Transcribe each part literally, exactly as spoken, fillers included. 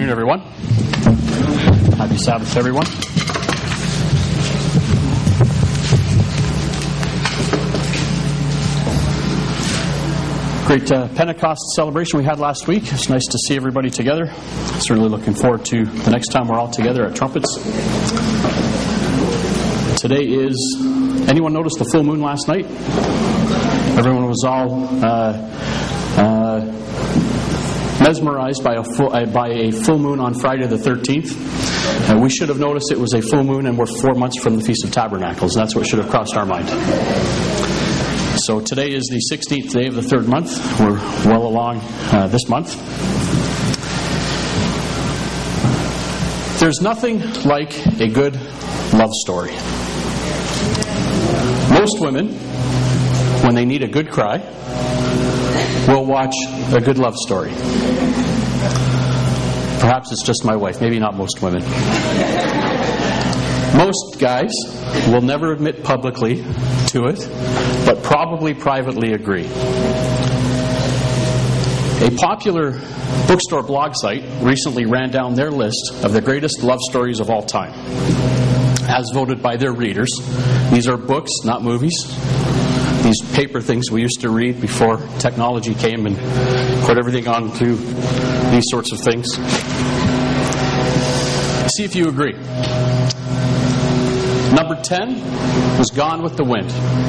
Everyone. Happy Sabbath, everyone. Great uh, Pentecost celebration we had last week. It's nice to see everybody together. Certainly looking forward to the next time we're all together at Trumpets. Today is, anyone notice the full moon last night? Everyone was all uh, uh, mesmerized by a full uh, by a full moon on Friday the thirteenth. Uh, we should have noticed it was a full moon, and we're four months from the Feast of Tabernacles. That's what should have crossed our mind. So today is the sixteenth day of the third month. We're well along uh, this month. There's nothing like a good love story. Most women, when they need a good cry, will watch a good love story. Perhaps it's just my wife, maybe not most women. Most guys will never admit publicly to it, but probably privately agree. A popular bookstore blog site recently ran down their list of the greatest love stories of all time, as voted by their readers. These are books, not movies. These paper things we used to read before technology came and put everything onto these sorts of things. See if you agree. Number ten was Gone with the Wind.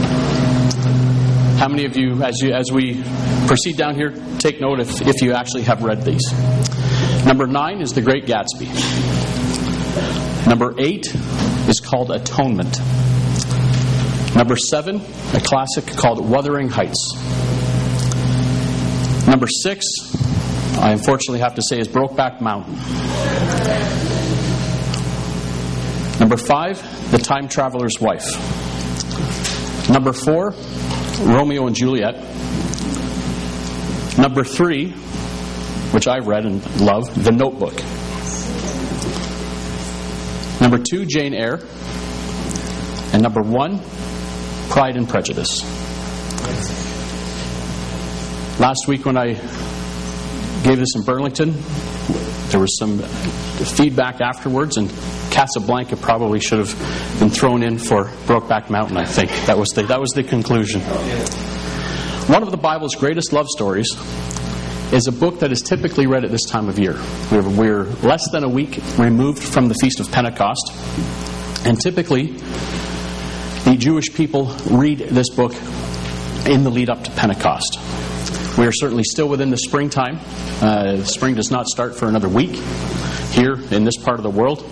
How many of you, as you as we proceed down here, take note if, if you actually have read these. Number nine is The Great Gatsby. Number eight is called Atonement. Number seven, a classic called Wuthering Heights. Number six, I unfortunately have to say, is Brokeback Mountain. Number five, The Time Traveler's Wife. Number four, Romeo and Juliet. Number three, which I've read and love, The Notebook. Number two, Jane Eyre. And number one, Pride and Prejudice. Last week when I gave this in Burlington, there was some feedback afterwards, and Casablanca probably should have been thrown in for Brokeback Mountain, I think. That was the, that was the conclusion. One of the Bible's greatest love stories is a book that is typically read at this time of year. We're, we're less than a week removed from the Feast of Pentecost, and typically the Jewish people read this book in the lead up to Pentecost. We are certainly still within the springtime. Uh, spring does not start for another week here in this part of the world.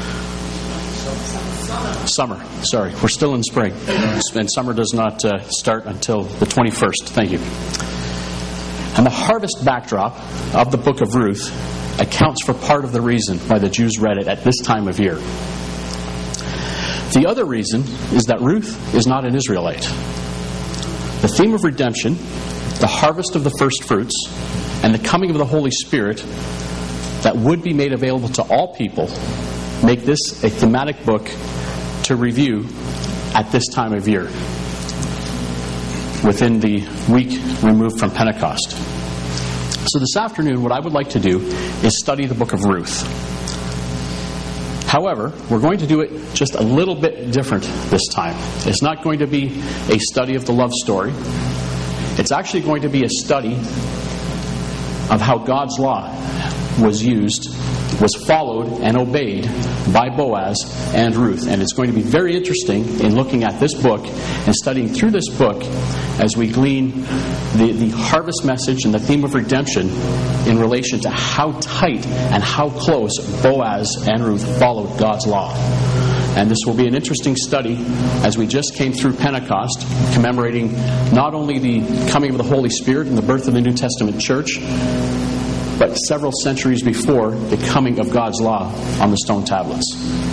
Summer, sorry. We're still in spring. And summer does not uh, start until the twenty-first. Thank you. And the harvest backdrop of the book of Ruth accounts for part of the reason why the Jews read it at this time of year. The other reason is that Ruth is not an Israelite. The theme of redemption, the harvest of the first fruits, and the coming of the Holy Spirit that would be made available to all people make this a thematic book to review at this time of year, within the week removed from Pentecost. So this afternoon, what I would like to do is study the book of Ruth. However, we're going to do it just a little bit different this time. It's not going to be a study of the love story. It's actually going to be a study of how God's law was used, was followed and obeyed by Boaz and Ruth. And it's going to be very interesting in looking at this book and studying through this book as we glean the, the harvest message and the theme of redemption in relation to how tight and how close Boaz and Ruth followed God's law. And this will be an interesting study as we just came through Pentecost, commemorating not only the coming of the Holy Spirit and the birth of the New Testament church, but several centuries before the coming of God's law on the stone tablets.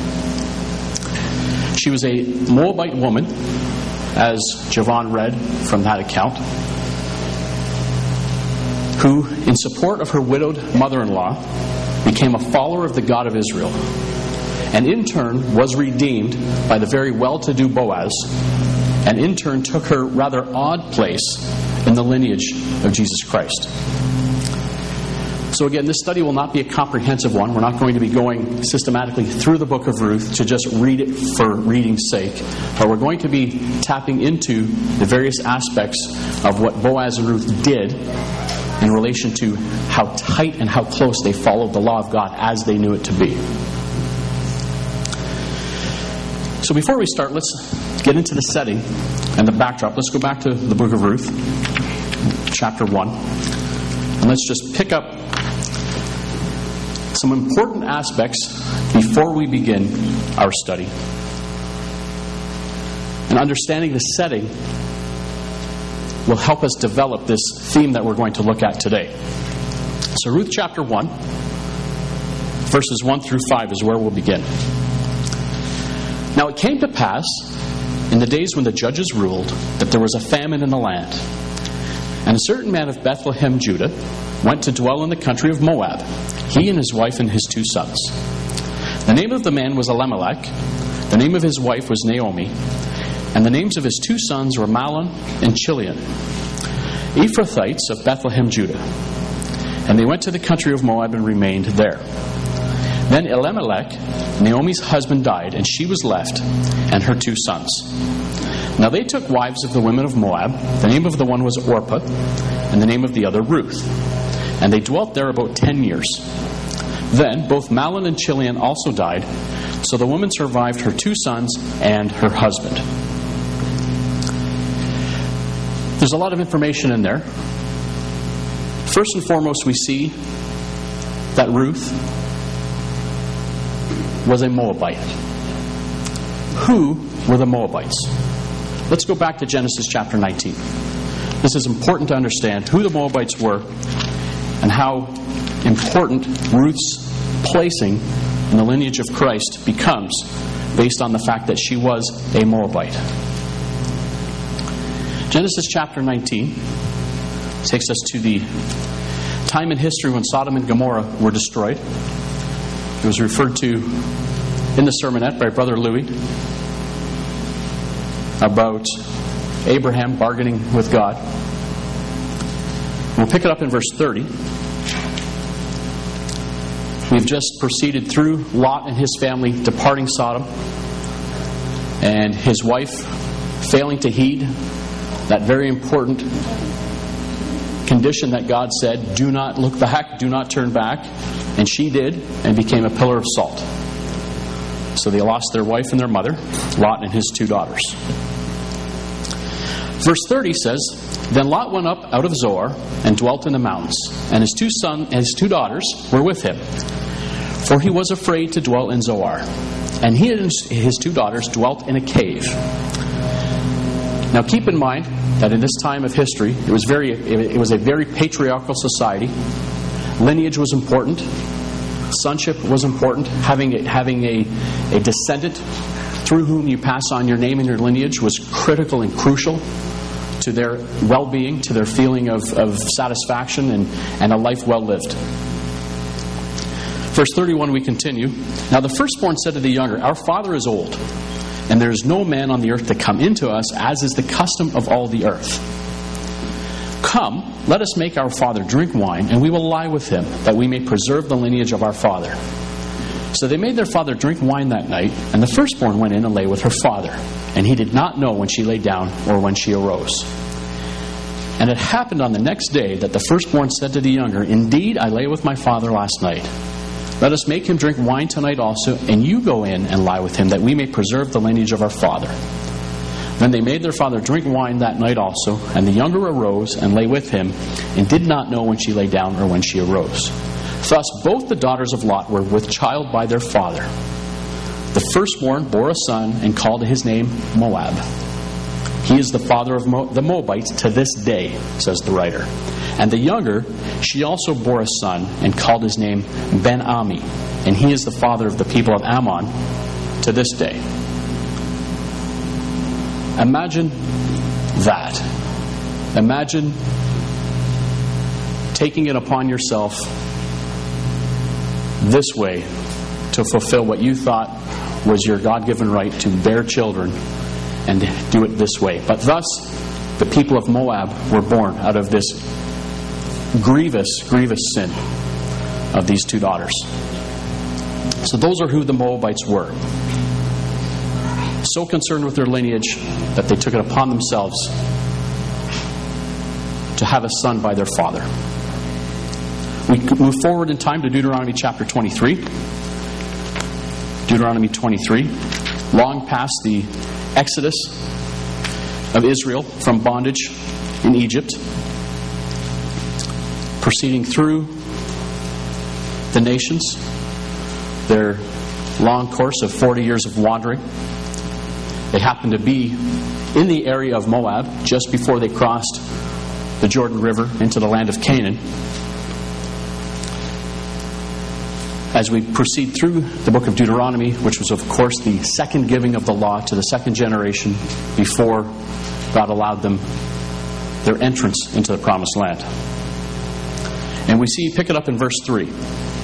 She was a Moabite woman, as Javon read from that account, who, in support of her widowed mother-in-law, became a follower of the God of Israel, and in turn was redeemed by the very well-to-do Boaz, and in turn took her rather odd place in the lineage of Jesus Christ. So again, this study will not be a comprehensive one. We're not going to be going systematically through the book of Ruth to just read it for reading's sake. But we're going to be tapping into the various aspects of what Boaz and Ruth did in relation to how tight and how close they followed the law of God as they knew it to be. So before we start, let's get into the setting and the backdrop. Let's go back to the book of Ruth, chapter one. And let's just pick up some important aspects before we begin our study. And understanding the setting will help us develop this theme that we're going to look at today. So Ruth chapter one, verses one through five is where we'll begin. Now it came to pass in the days when the judges ruled that there was a famine in the land. And a certain man of Bethlehem, Judah, went to dwell in the country of Moab, he and his wife and his two sons. The name of the man was Elimelech, the name of his wife was Naomi, and the names of his two sons were Mahlon and Chilion, Ephrathites of Bethlehem, Judah. And they went to the country of Moab and remained there. Then Elimelech, Naomi's husband, died, and she was left, and her two sons. Now they took wives of the women of Moab. The name of the one was Orpah, and the name of the other Ruth. And they dwelt there about ten years. Then both Mahlon and Chilion also died, so the woman survived her two sons and her husband. There's a lot of information in there. First and foremost, we see that Ruth was a Moabite. Who were the Moabites? Let's go back to Genesis chapter nineteen. This is important to understand who the Moabites were and how important Ruth's placing in the lineage of Christ becomes based on the fact that she was a Moabite. Genesis chapter nineteen takes us to the time in history when Sodom and Gomorrah were destroyed. It was referred to in the sermonette by Brother Louis about Abraham bargaining with God. We'll pick it up in verse thirty. We've just proceeded through Lot and his family departing Sodom, and his wife failing to heed that very important condition that God said, do not look back, do not turn back. And she did, and became a pillar of salt. So they lost their wife and their mother, Lot and his two daughters. Verse thirty says, Then Lot went up out of Zoar and dwelt in the mountains, and his two sons and his two daughters were with him. For he was afraid to dwell in Zoar. And he and his two daughters dwelt in a cave. Now keep in mind that in this time of history, it was very it was a very patriarchal society. Lineage was important. Sonship was important. Having a, having a, a descendant through whom you pass on your name and your lineage was critical and crucial to their well-being, to their feeling of, of satisfaction and, and a life well lived. Verse thirty-one, we continue. Now the firstborn said to the younger, Our father is old, and there is no man on the earth to come into us, as is the custom of all the earth. Come, let us make our father drink wine, and we will lie with him, that we may preserve the lineage of our father. So they made their father drink wine that night, and the firstborn went in and lay with her father. And he did not know when she lay down or when she arose. And it happened on the next day that the firstborn said to the younger, Indeed, I lay with my father last night. Let us make him drink wine tonight also, and you go in and lie with him, that we may preserve the lineage of our father. Then they made their father drink wine that night also, and the younger arose and lay with him, and did not know when she lay down or when she arose. Thus both the daughters of Lot were with child by their father. The firstborn bore a son, and called his name Moab. He is the father of Mo- the Moabites to this day, says the writer. And the younger, she also bore a son, and called his name Ben-Ami. And he is the father of the people of Ammon to this day. Imagine that. Imagine taking it upon yourself this way to fulfill what you thought was your God-given right to bear children, and do it this way. But thus, the people of Moab were born out of this grievous, grievous sin. of these two daughters. So those are who the Moabites were. So concerned with their lineage that they took it upon themselves to have a son by their father. We move forward in time to Deuteronomy chapter twenty-three. Deuteronomy twenty-three. Long past the exodus of Israel from bondage in Egypt, proceeding through the nations, their long course of forty years of wandering. They happened to be in the area of Moab just before they crossed the Jordan River into the land of Canaan. As we proceed through the book of Deuteronomy, which was, of course, the second giving of the law to the second generation before God allowed them their entrance into the promised land. And we see, pick it up in verse three.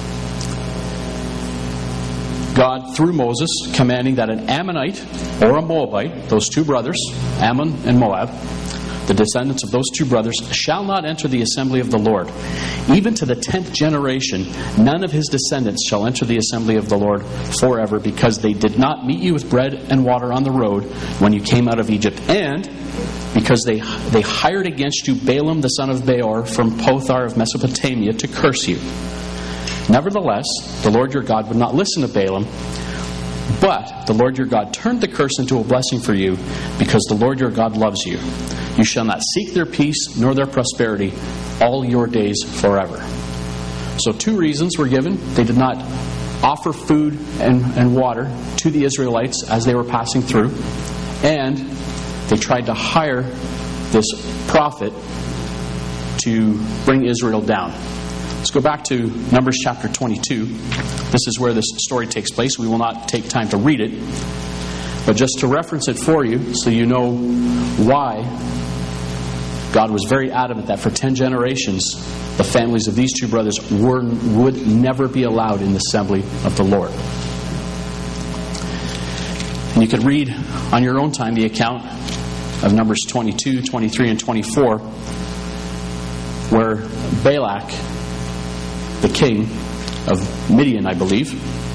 God, through Moses, commanding that an Ammonite or a Moabite, those two brothers, Ammon and Moab, the descendants of those two brothers, shall not enter the assembly of the Lord. Even to the tenth generation, none of his descendants shall enter the assembly of the Lord forever, because they did not meet you with bread and water on the road when you came out of Egypt, and because they they hired against you Balaam the son of Beor from Pothar of Mesopotamia to curse you. Nevertheless, the Lord your God would not listen to Balaam, but the Lord your God turned the curse into a blessing for you, because the Lord your God loves you. You shall not seek their peace nor their prosperity all your days forever. So two reasons were given. They did not offer food and, and water to the Israelites as they were passing through, and they tried to hire this prophet to bring Israel down. Let's go back to Numbers chapter twenty-two. This is where this story takes place. We will not take time to read it, but just to reference it for you so you know why God was very adamant that for ten generations the families of these two brothers were, would never be allowed in the assembly of the Lord. And you could read on your own time the account of Numbers twenty-two, twenty-three, and twenty-four, where Balak, the king of Midian, I believe,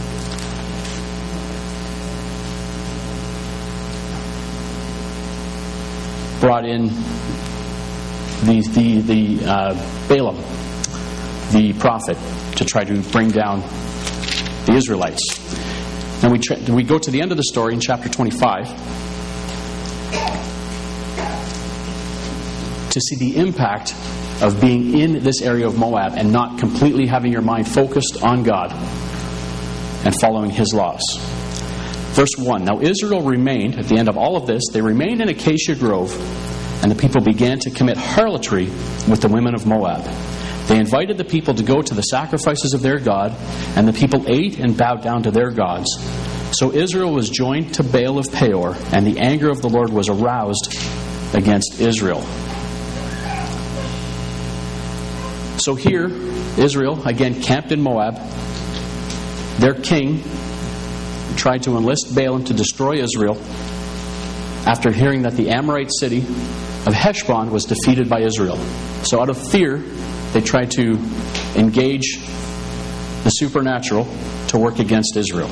brought in the the the uh, Balaam, the prophet, to try to bring down the Israelites. And we tra- we go to the end of the story in chapter twenty-five to see the impact of being in this area of Moab and not completely having your mind focused on God and following His laws. Verse one, now Israel remained, at the end of all of this, they remained in Acacia Grove, and the people began to commit harlotry with the women of Moab. They invited the people to go to the sacrifices of their God, and the people ate and bowed down to their gods. So Israel was joined to Baal of Peor, and the anger of the Lord was aroused against Israel. So here, Israel, again, camped in Moab. Their king tried to enlist Balaam to destroy Israel after hearing that the Amorite city of Heshbon was defeated by Israel. So out of fear, they tried to engage the supernatural to work against Israel.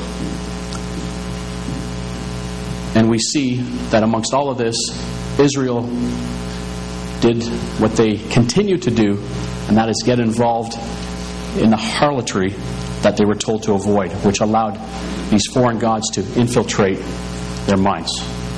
And we see that amongst all of this, Israel did what they continue to do, and that is get involved in the harlotry that they were told to avoid, which allowed these foreign gods to infiltrate their minds.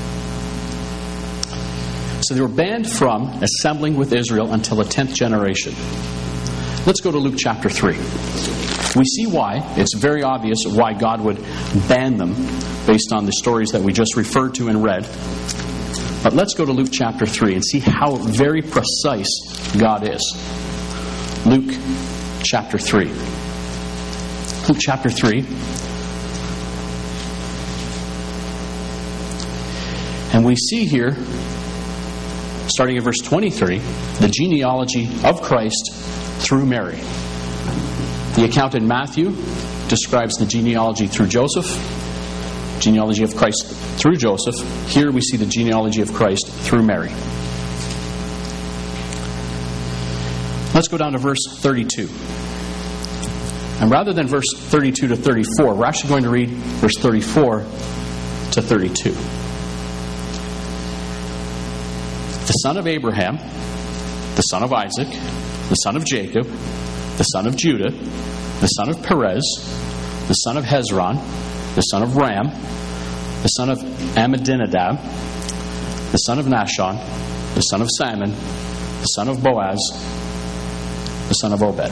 So they were banned from assembling with Israel until the tenth generation. Let's go to Luke chapter three. We see why. It's very obvious why God would ban them based on the stories that we just referred to and read. But let's go to Luke chapter three and see how very precise God is. Luke chapter three. Luke chapter three. And we see here, starting at verse twenty-three, the genealogy of Christ through Mary. The account in Matthew describes the genealogy through Joseph, genealogy of Christ through Joseph. Here we see the genealogy of Christ through Mary. Let's go down to verse thirty-two. And rather than verse thirty-two to thirty-four, we're actually going to read verse thirty-four to thirty-two. The son of Abraham, the son of Isaac, the son of Jacob, the son of Judah, the son of Perez, the son of Hezron, the son of Ram, the son of Amminadab, the son of Nahshon, the son of Salmon, the son of Boaz, the son of Obed.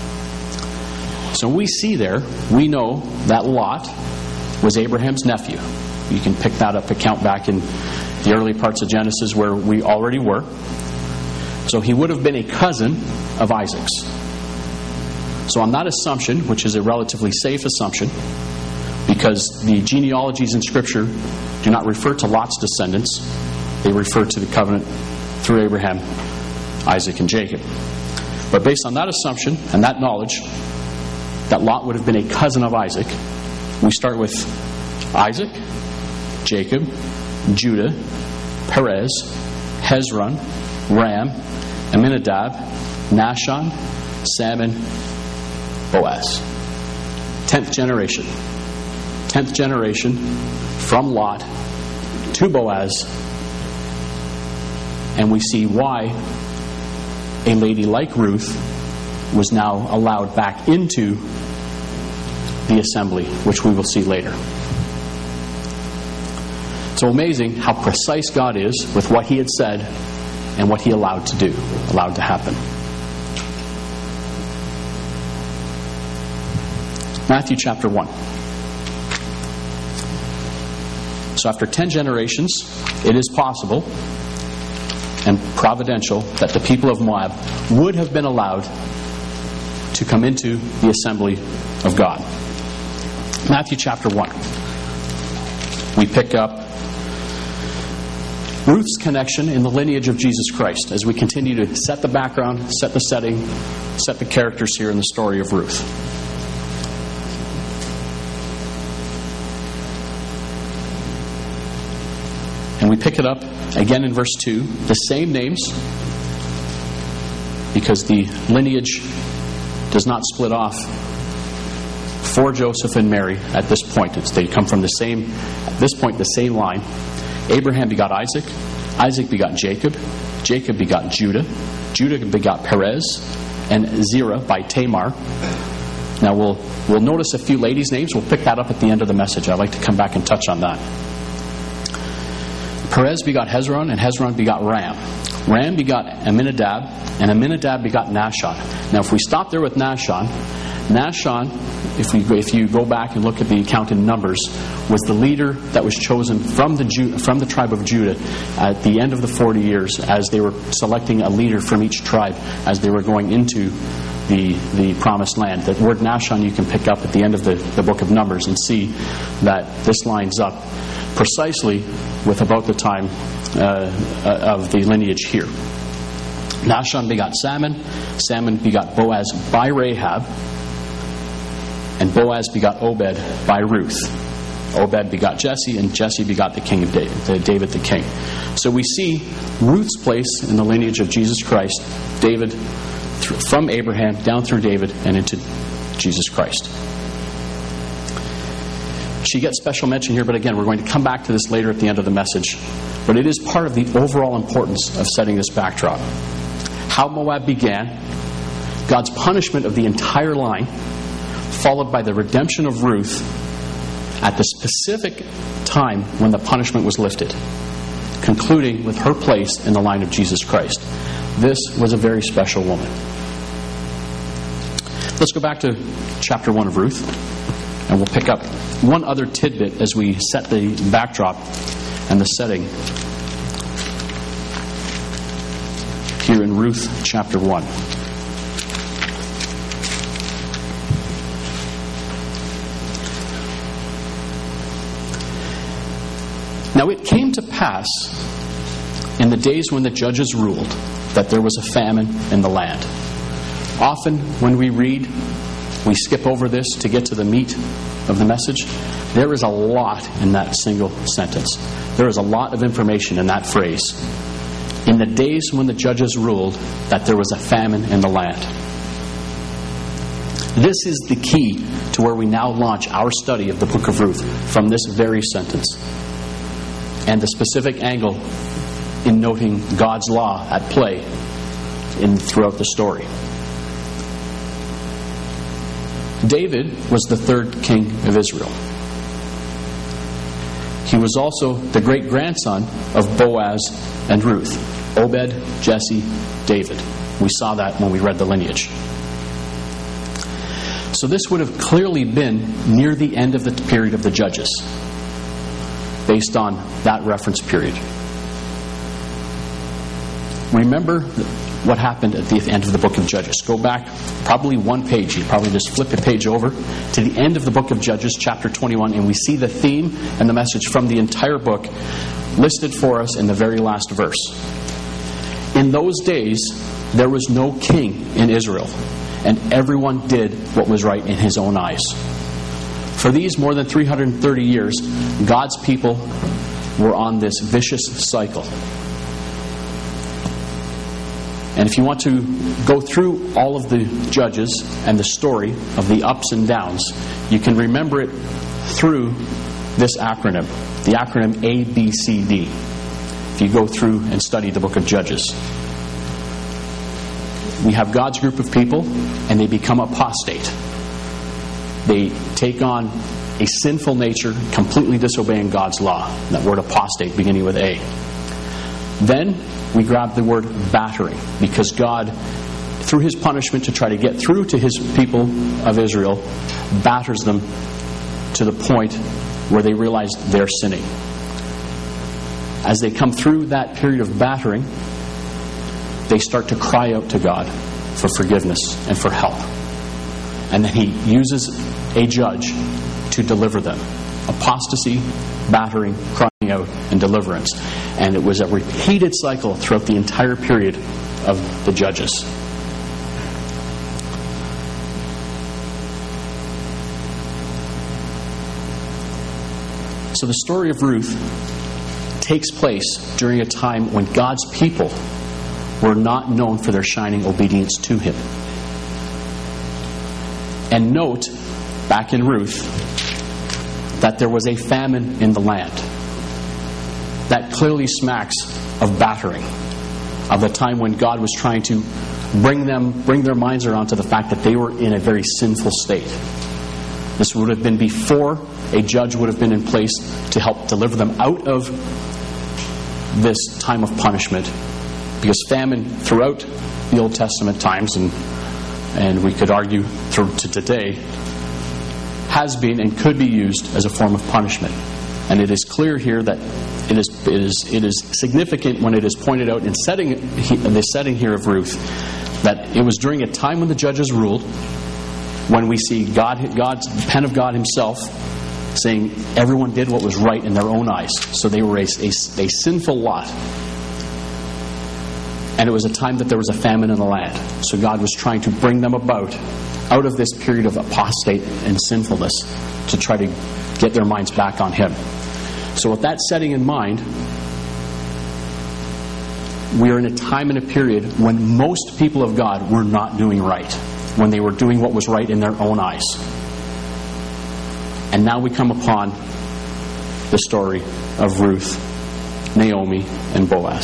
So we see there, we know that Lot was Abraham's nephew. You can pick that up, account back in the early parts of Genesis where we already were. So he would have been a cousin of Isaac's. So on that assumption, which is a relatively safe assumption, because the genealogies in Scripture do not refer to Lot's descendants, they refer to the covenant through Abraham, Isaac, and Jacob. But based on that assumption and that knowledge that Lot would have been a cousin of Isaac, we start with Isaac, Jacob, Judah, Perez, Hezron, Ram, Amminadab, Nahshon, Salmon, Boaz. Tenth generation. Tenth generation from Lot to Boaz. And we see why a lady like Ruth was now allowed back into the assembly, which we will see later. So amazing how precise God is with what He had said and what He allowed to do, allowed to happen. Matthew chapter one. So after ten generations, it is possible and providential that the people of Moab would have been allowed to come into the assembly of God. Matthew chapter one. We pick up Ruth's connection in the lineage of Jesus Christ as we continue to set the background, set the setting, set the characters here in the story of Ruth. And we pick it up again in verse two, the same names, because the lineage does not split off for Joseph and Mary at this point. It's, they come from the same, at this point, the same line. Abraham begot Isaac. Isaac begot Jacob. Jacob begot Judah. Judah begot Perez and Zerah by Tamar. Now we'll we'll notice a few ladies' names. We'll pick that up at the end of the message. I'd like to come back and touch on that. Perez begot Hezron, and Hezron begot Ram. Ram begot Amminadab, and Amminadab begot Nahshon. Now if we stop there with Nahshon, Nahshon, if we if you go back and look at the account in Numbers, was the leader that was chosen from the Ju- from the tribe of Judah at the end of the forty years, as they were selecting a leader from each tribe as they were going into the the promised land. That word Nahshon you can pick up at the end of the, the book of Numbers and see that this lines up precisely with about the time uh, of the lineage here. Nahshon begot Salmon. Salmon begot Boaz by Rahab. And Boaz begot Obed by Ruth. Obed begot Jesse, and Jesse begot the king of David, the David the king. So we see Ruth's place in the lineage of Jesus Christ, David, through, from Abraham down through David and into Jesus Christ. She gets special mention here, but again, we're going to come back to this later at the end of the message. But it is part of the overall importance of setting this backdrop. How Moab began, God's punishment of the entire line, followed by the redemption of Ruth at the specific time when the punishment was lifted, concluding with her place in the line of Jesus Christ. This was a very special woman. Let's go back to chapter one of Ruth, and we'll pick up one other tidbit as we set the backdrop and the setting here in Ruth chapter one. Now it came to pass in the days when the judges ruled that there was a famine in the land. Often when we read, we skip over this to get to the meat of the message. There is a lot in that single sentence. There is a lot of information in that phrase. In the days when the judges ruled that there was a famine in the land. This is the key to where we now launch our study of the book of Ruth, from this very sentence. And the specific angle in noting God's law at play in throughout the story. David was the third king of Israel. He was also the great-grandson of Boaz and Ruth. Obed, Jesse, David. We saw that when we read the lineage. So this would have clearly been near the end of the period of the Judges, based on that reference period. Remember what happened at the end of the book of Judges. Go back probably one page. You probably just flip a page over to the end of the book of Judges, chapter twenty-one, and we see the theme and the message from the entire book listed for us in the very last verse. In those days, there was no king in Israel, and everyone did what was right in his own eyes. For these more than three hundred thirty years, God's people were on this vicious cycle. And if you want to go through all of the Judges and the story of the ups and downs, you can remember it through this acronym, the acronym A B C D, if you go through and study the book of Judges. We have God's group of people, and they become apostate. They take on a sinful nature, completely disobeying God's law. That word apostate beginning with A. Then we grab the word battering, because God, through his punishment to try to get through to his people of Israel, batters them to the point where they realize they're sinning. As they come through that period of battering, they start to cry out to God for forgiveness and for help. And then he uses a judge to deliver them. Apostasy, battering, crying out, and deliverance. And it was a repeated cycle throughout the entire period of the Judges. So the story of Ruth takes place during a time when God's people were not known for their shining obedience to him. And note, back in Ruth, that there was a famine in the land. That clearly smacks of battering, of the time when God was trying to bring them, bring their minds around to the fact that they were in a very sinful state. This would have been before a judge would have been in place to help deliver them out of this time of punishment. Because famine throughout the Old Testament times, and and we could argue through to today, has been and could be used as a form of punishment. And it is clear here that it is it is it is significant when it is pointed out in setting in the setting here of Ruth that it was during a time when the judges ruled, when we see God God's the pen of God himself saying everyone did what was right in their own eyes. So they were a, a, a sinful lot. And it was a time that there was a famine in the land. So God was trying to bring them about out of this period of apostate and sinfulness to try to get their minds back on him. So with that setting in mind, we are in a time and a period when most people of God were not doing right, when they were doing what was right in their own eyes. And now we come upon the story of Ruth, Naomi, and Boaz.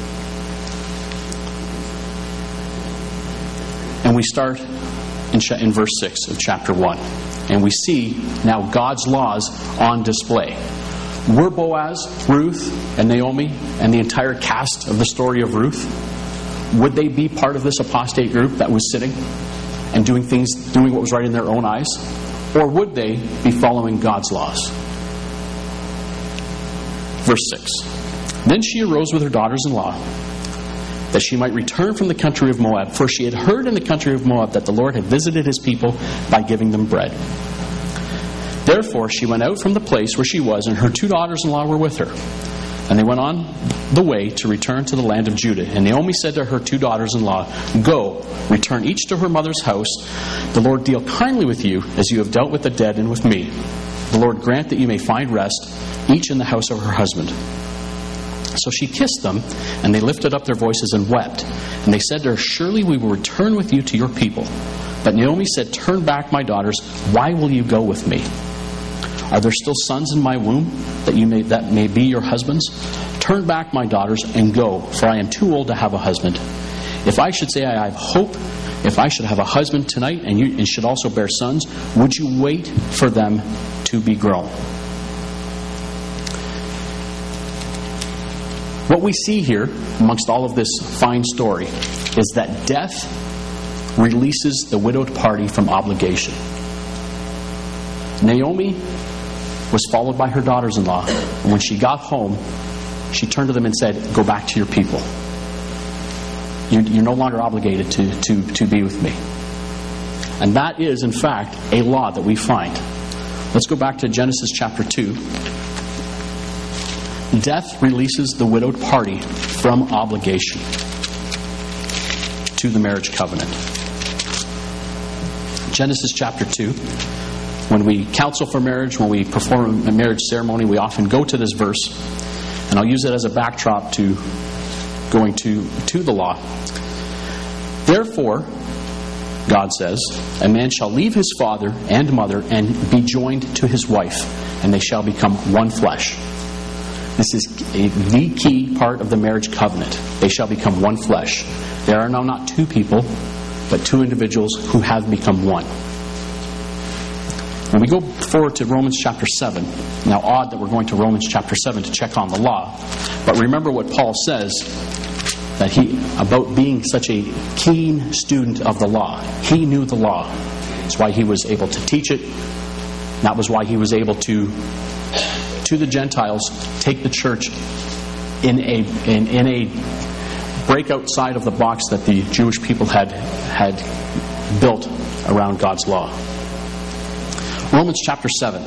And we start in, ch- in verse six of chapter one. And we see now God's laws on display. Were Boaz, Ruth, and Naomi, and the entire cast of the story of Ruth, would they be part of this apostate group that was sitting and doing things, doing what was right in their own eyes? Or would they be following God's laws? Verse six. Then she arose with her daughters-in-law, that she might return from the country of Moab, for she had heard in the country of Moab that the Lord had visited his people by giving them bread. Therefore she went out from the place where she was, and her two daughters-in-law were with her. And they went on the way to return to the land of Judah. And Naomi said to her two daughters-in-law, Go, return each to her mother's house. The Lord deal kindly with you, as you have dealt with the dead and with me. The Lord grant that you may find rest, each in the house of her husband. So she kissed them, and they lifted up their voices and wept. And they said to her, Surely we will return with you to your people. But Naomi said, "Turn back, my daughters. Why will you go with me? Are there still sons in my womb that you may that may be your husbands? Turn back, my daughters, and go, for I am too old to have a husband. If I should say I have hope, if I should have a husband tonight, and you and should also bear sons, would you wait for them to be grown?" What we see here, amongst all of this fine story, is that death releases the widowed party from obligation. Naomi was followed by her daughters-in-law, and when she got home, she turned to them and said, "Go back to your people. You're, you're no longer obligated to, to, to be with me." And that is, in fact, a law that we find. Let's go back to Genesis chapter two. Death releases the widowed party from obligation to the marriage covenant. Genesis chapter two. When we counsel for marriage, when we perform a marriage ceremony, we often go to this verse, and I'll use it as a backdrop to going to, to the law. "Therefore," God says, "a man shall leave his father and mother and be joined to his wife, and they shall become one flesh." This is a, the key part of the marriage covenant. They shall become one flesh. There are now not two people, but two individuals who have become one. When we go forward to Romans chapter seven, now odd that we're going to Romans chapter seven to check on the law, but remember what Paul says that he about being such a keen student of the law. He knew the law. That's why he was able to teach it. That was why he was able to, to the Gentiles, take the church in a in, in a break outside of the box that the Jewish people had had built around God's law. Romans chapter seven,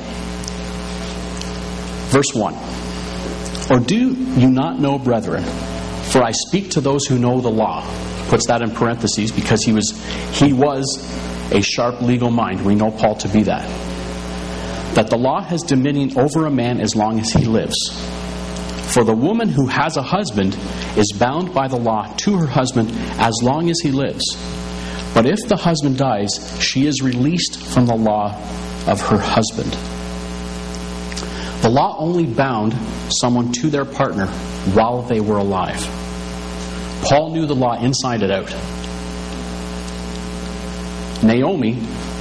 verse one. "Or do you not know, brethren, for I speak to those who know the law." Puts that in parentheses because he was he was a sharp legal mind. We know Paul to be that. "That the law has dominion over a man as long as he lives. For the woman who has a husband is bound by the law to her husband as long as he lives. But if the husband dies, she is released from the law of her husband." The law only bound someone to their partner while they were alive. Paul knew the law inside and out. Naomi,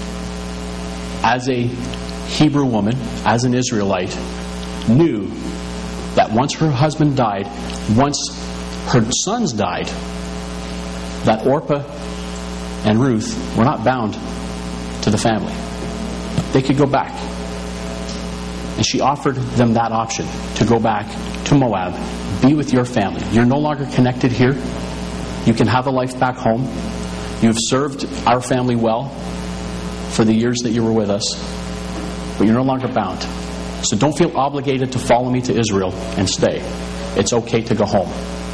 as a Hebrew woman, as an Israelite, knew that once her husband died, once her sons died, that Orpah and Ruth were not bound to the family. They could go back. And she offered them that option, to go back to Moab, be with your family. You're no longer connected here. You can have a life back home. You've served our family well for the years that you were with us, but you're no longer bound. So don't feel obligated to follow me to Israel and stay. It's okay to go home.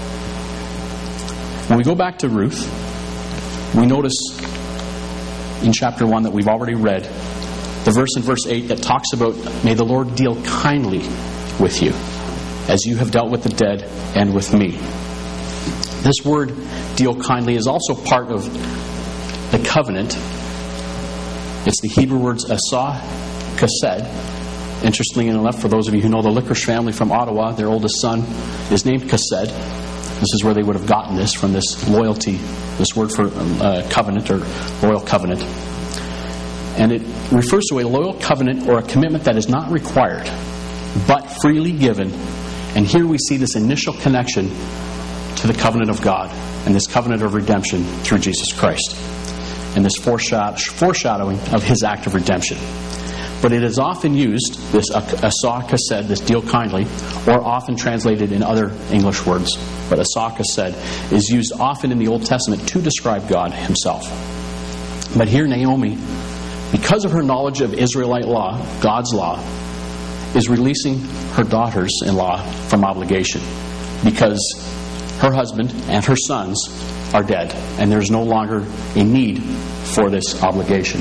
When we go back to Ruth, we notice in chapter one that we've already read, the verse in verse eight that talks about, "May the Lord deal kindly with you, as you have dealt with the dead and with me." This word, "deal kindly," is also part of the covenant. It's the Hebrew words asah, kased. Interestingly enough, for those of you who know the Licorice family from Ottawa, their oldest son is named Kased. This is where they would have gotten this, from this loyalty, this word for uh, covenant or loyal covenant. And it refers to a loyal covenant or a commitment that is not required, but freely given. And here we see this initial connection to the covenant of God and this covenant of redemption through Jesus Christ, and this foreshadowing of His act of redemption. But it is often used, this asah kased, this deal kindly, or often translated in other English words. But asah kased is used often in the Old Testament to describe God Himself. But here Naomi, because of her knowledge of Israelite law, God's law, is releasing her daughters-in-law from obligation, because her husband and her sons are dead, and there's no longer a need for this obligation.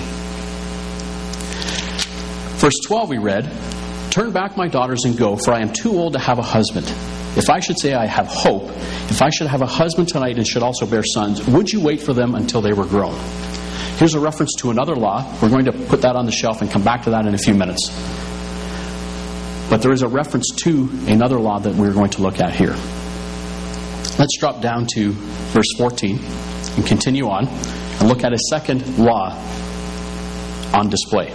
Verse twelve we read, "Turn back, my daughters, and go, for I am too old to have a husband. If I should say I have hope, if I should have a husband tonight and should also bear sons, would you wait for them until they were grown?" Here's a reference to another law. We're going to put that on the shelf and come back to that in a few minutes. But there is a reference to another law that we're going to look at here. Let's drop down to verse fourteen and continue on and look at a second law on display.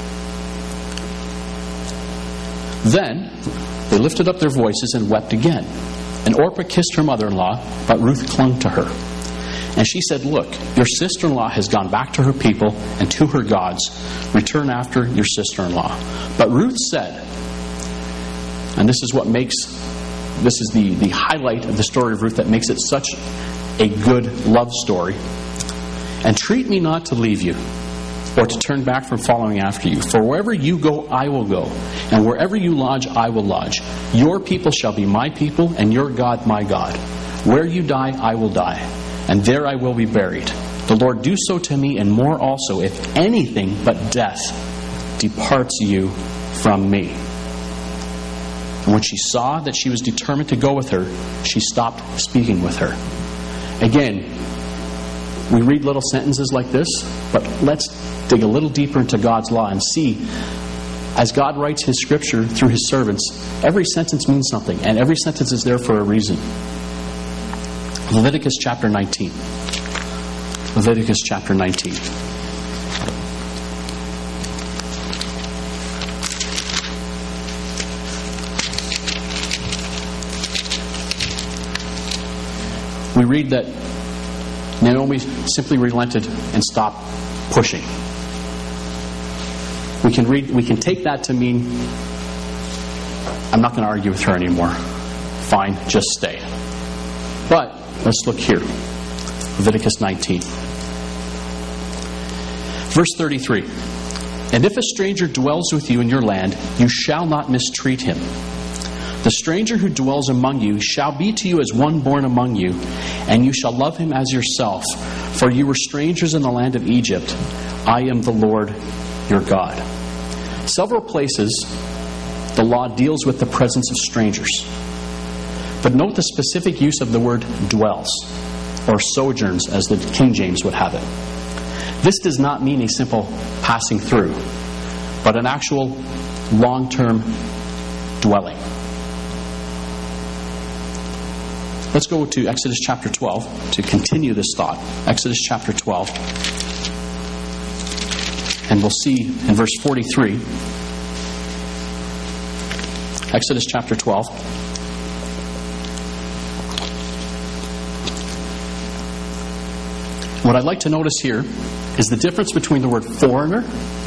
Then they lifted up their voices and wept again. And Orpah kissed her mother-in-law, but Ruth clung to her. And she said, "Look, your sister-in-law has gone back to her people and to her gods. Return after your sister-in-law." But Ruth said, and this is what makes, this is the, the highlight of the story of Ruth that makes it such a good love story. "Entreat me not to leave you, or to turn back from following after you. For wherever you go, I will go, and wherever you lodge, I will lodge. Your people shall be my people, and your God my God. Where you die, I will die, and there I will be buried. The Lord do so to me, and more also, if anything but death departs you from me." And when she saw that she was determined to go with her, she stopped speaking with her. Again, we read little sentences like this, but let's dig a little deeper into God's law and see, as God writes His Scripture through His servants, every sentence means something, and every sentence is there for a reason. Leviticus chapter nineteen. Leviticus chapter nineteen. We read that Naomi simply relented and stopped pushing. We can read, we can take that to mean, I'm not going to argue with her anymore. Fine, just stay. But let's look here. Leviticus nineteen. Verse thirty-three. "And if a stranger dwells with you in your land, you shall not mistreat him. The stranger who dwells among you shall be to you as one born among you, and you shall love him as yourself, for you were strangers in the land of Egypt. I am the Lord your God." Several places the law deals with the presence of strangers. But note the specific use of the word dwells, or sojourns as the King James would have it. This does not mean a simple passing through, but an actual long-term dwelling. Let's go to Exodus chapter twelve to continue this thought. Exodus chapter twelve. And we'll see in verse forty-three. Exodus chapter twelve. What I'd like to notice here is the difference between the word foreigner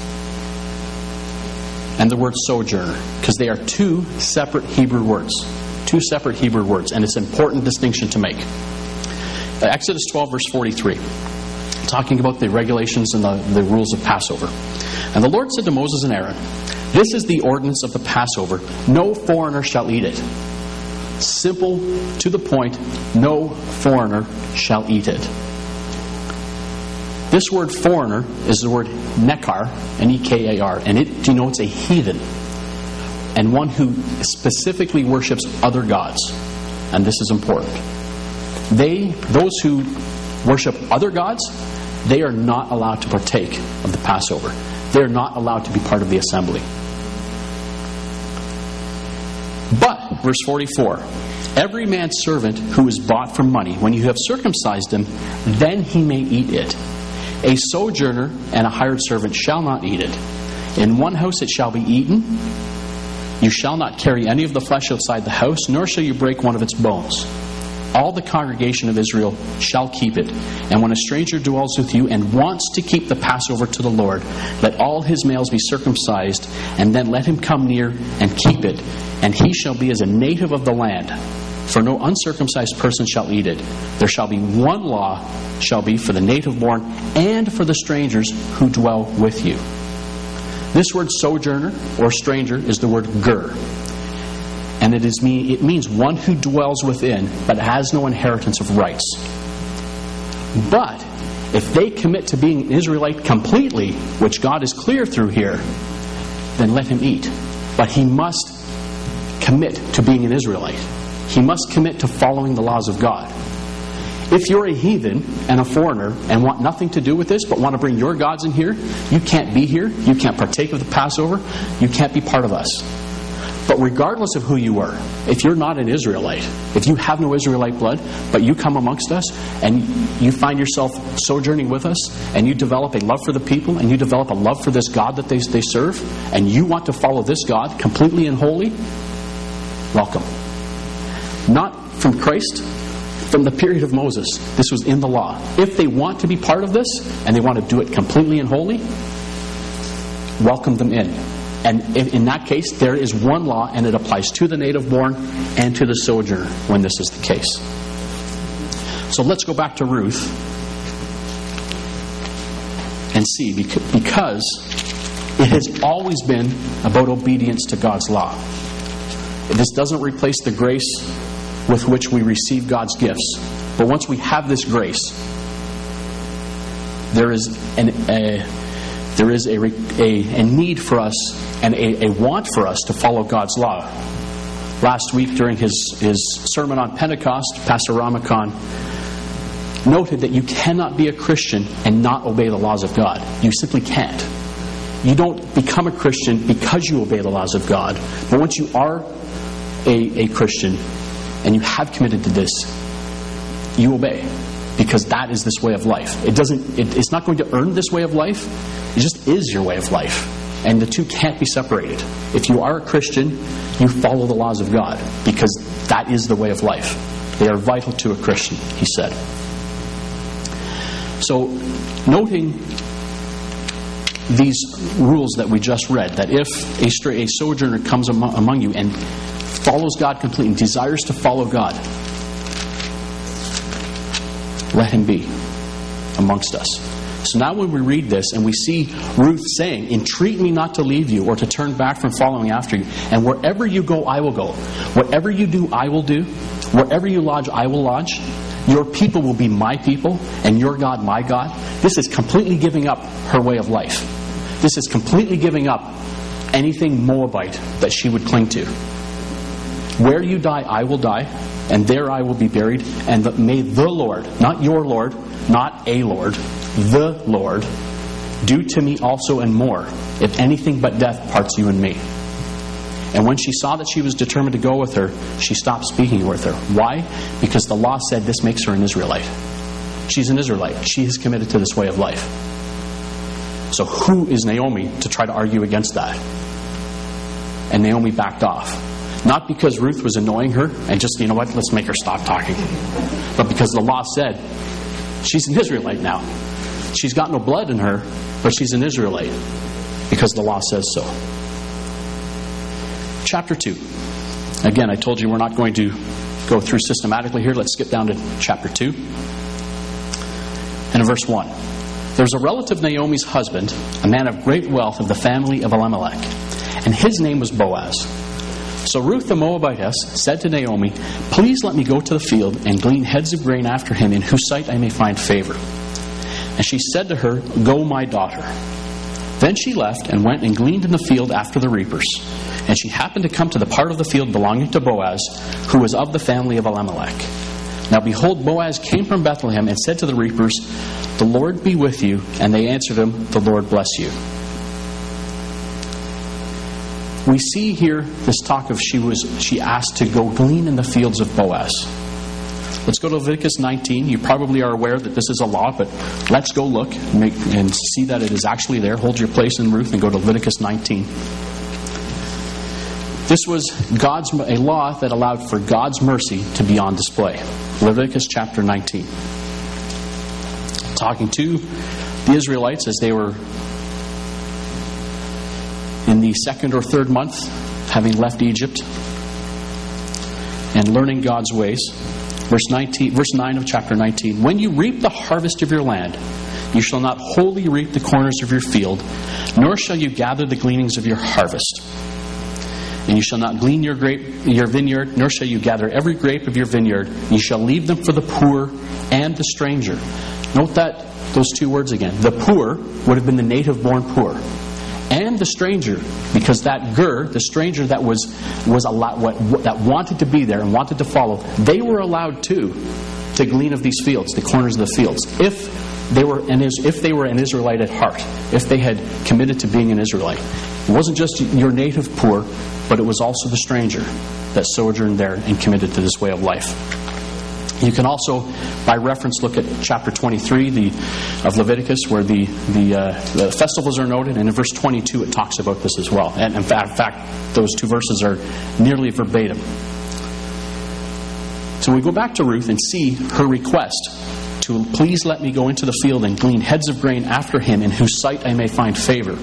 and the word sojourner, because they are two separate Hebrew words. Two separate Hebrew words, and it's an important distinction to make. Exodus twelve, verse forty-three, talking about the regulations and the, the rules of Passover. "And the Lord said to Moses and Aaron, This is the ordinance of the Passover. No foreigner shall eat it." Simple, to the point, no foreigner shall eat it. This word foreigner is the word nekar, N E K A R, and it denotes a heathen, and one who specifically worships other gods. And this is important. They, those who worship other gods, they are not allowed to partake of the Passover. They are not allowed to be part of the assembly. But, verse forty-four, "Every man's servant who is bought for money, when you have circumcised him, then he may eat it. A sojourner and a hired servant shall not eat it. In one house it shall be eaten. You shall not carry any of the flesh outside the house, nor shall you break one of its bones. All the congregation of Israel shall keep it. And when a stranger dwells with you and wants to keep the Passover to the Lord, let all his males be circumcised, and then let him come near and keep it. And he shall be as a native of the land. For no uncircumcised person shall eat it. There shall be one law, shall be for the native born and for the strangers who dwell with you." This word sojourner or stranger is the word ger. And it is mean it means one who dwells within but has no inheritance of rights. But if they commit to being an Israelite completely, which God is clear through here, then let him eat. But he must commit to being an Israelite. He must commit to following the laws of God. If you're a heathen and a foreigner and want nothing to do with this, but want to bring your gods in here, you can't be here. You can't partake of the Passover. You can't be part of us. But regardless of who you are, if you're not an Israelite, if you have no Israelite blood, but you come amongst us and you find yourself sojourning with us and you develop a love for the people and you develop a love for this God that they, they serve and you want to follow this God completely and wholly, welcome. Not from Christ, from the period of Moses. This was in the law. If they want to be part of this and they want to do it completely and wholly, welcome them in. And in that case, there is one law and it applies to the native born and to the sojourner when this is the case. So let's go back to Ruth and see, because it has always been about obedience to God's law. This doesn't replace the grace with which we receive God's gifts. But once we have this grace, there is an, a, there is a, a, a need for us and a, a want for us to follow God's law. Last week during his, his sermon on Pentecost, Pastor Ramakan noted that you cannot be a Christian and not obey the laws of God. You simply can't. You don't become a Christian because you obey the laws of God. But once you are a, a Christian, and you have committed to this, you obey, because that is this way of life. It doesn't. It, it's not going to earn this way of life. It just is your way of life, and the two can't be separated. If you are a Christian, you follow the laws of God, because that is the way of life. They are vital to a Christian, he said. So, noting these rules that we just read, that if a, stray, a sojourner comes among, among you and follows God completely and desires to follow God, let him be amongst us. So now when we read this and we see Ruth saying, entreat me not to leave you or to turn back from following after you, and wherever you go, I will go. Whatever you do, I will do. Wherever you lodge, I will lodge. Your people will be my people, and your God, my God. This is completely giving up her way of life. This is completely giving up anything Moabite that she would cling to. Where you die, I will die, and there I will be buried. And the, may the Lord, not your Lord, not a Lord, the Lord, do to me also and more, if anything but death parts you and me. And when she saw that she was determined to go with her, she stopped speaking with her. Why? Because the law said this makes her an Israelite. She's an Israelite. She has committed to this way of life. So who is Naomi to try to argue against that? And Naomi backed off. Not because Ruth was annoying her and just, you know what, let's make her stop talking. But because the law said, she's an Israelite now. She's got no blood in her, but she's an Israelite because the law says so. Chapter two. Again, I told you we're not going to go through systematically here. Let's skip down to chapter two. And in verse one. There's a relative of Naomi's husband, a man of great wealth of the family of Elimelech, and his name was Boaz. So Ruth the Moabitess said to Naomi, please let me go to the field and glean heads of grain after him, in whose sight I may find favor. And she said to her, go, my daughter. Then she left and went and gleaned in the field after the reapers. And she happened to come to the part of the field belonging to Boaz, who was of the family of Elimelech. Now behold, Boaz came from Bethlehem and said to the reapers, the Lord be with you. And they answered him, the Lord bless you. We see here this talk of she was she asked to go glean in the fields of Boaz. Let's go to Leviticus nineteen. You probably are aware that this is a law, but let's go look and, make, and see that it is actually there. Hold your place in Ruth and go to Leviticus nineteen. This was God's a law that allowed for God's mercy to be on display. Leviticus chapter nineteen. Talking to the Israelites as they were in the second or third month, having left Egypt and learning God's ways. Verse nineteen, verse nine of chapter nineteen. When you reap the harvest of your land, you shall not wholly reap the corners of your field, nor shall you gather the gleanings of your harvest. And you shall not glean your grape, your vineyard, nor shall you gather every grape of your vineyard. You shall leave them for the poor and the stranger. Note that those two words again. The poor would have been the native-born poor, and the stranger, because that ger, the stranger that was was allowed, what, that wanted to be there and wanted to follow, they were allowed too. to glean of these fields, the corners of the fields. If they were an, if they were an Israelite at heart, if they had committed to being an Israelite. It wasn't just your native poor, but it was also the stranger that sojourned there and committed to this way of life. You can also, by reference, look at chapter twenty-three the, of Leviticus, where the the, uh, the festivals are noted, and in verse twenty-two it talks about this as well. And in fact, in fact, those two verses are nearly verbatim. So we go back to Ruth and see her request to please let me go into the field and glean heads of grain after him, in whose sight I may find favor.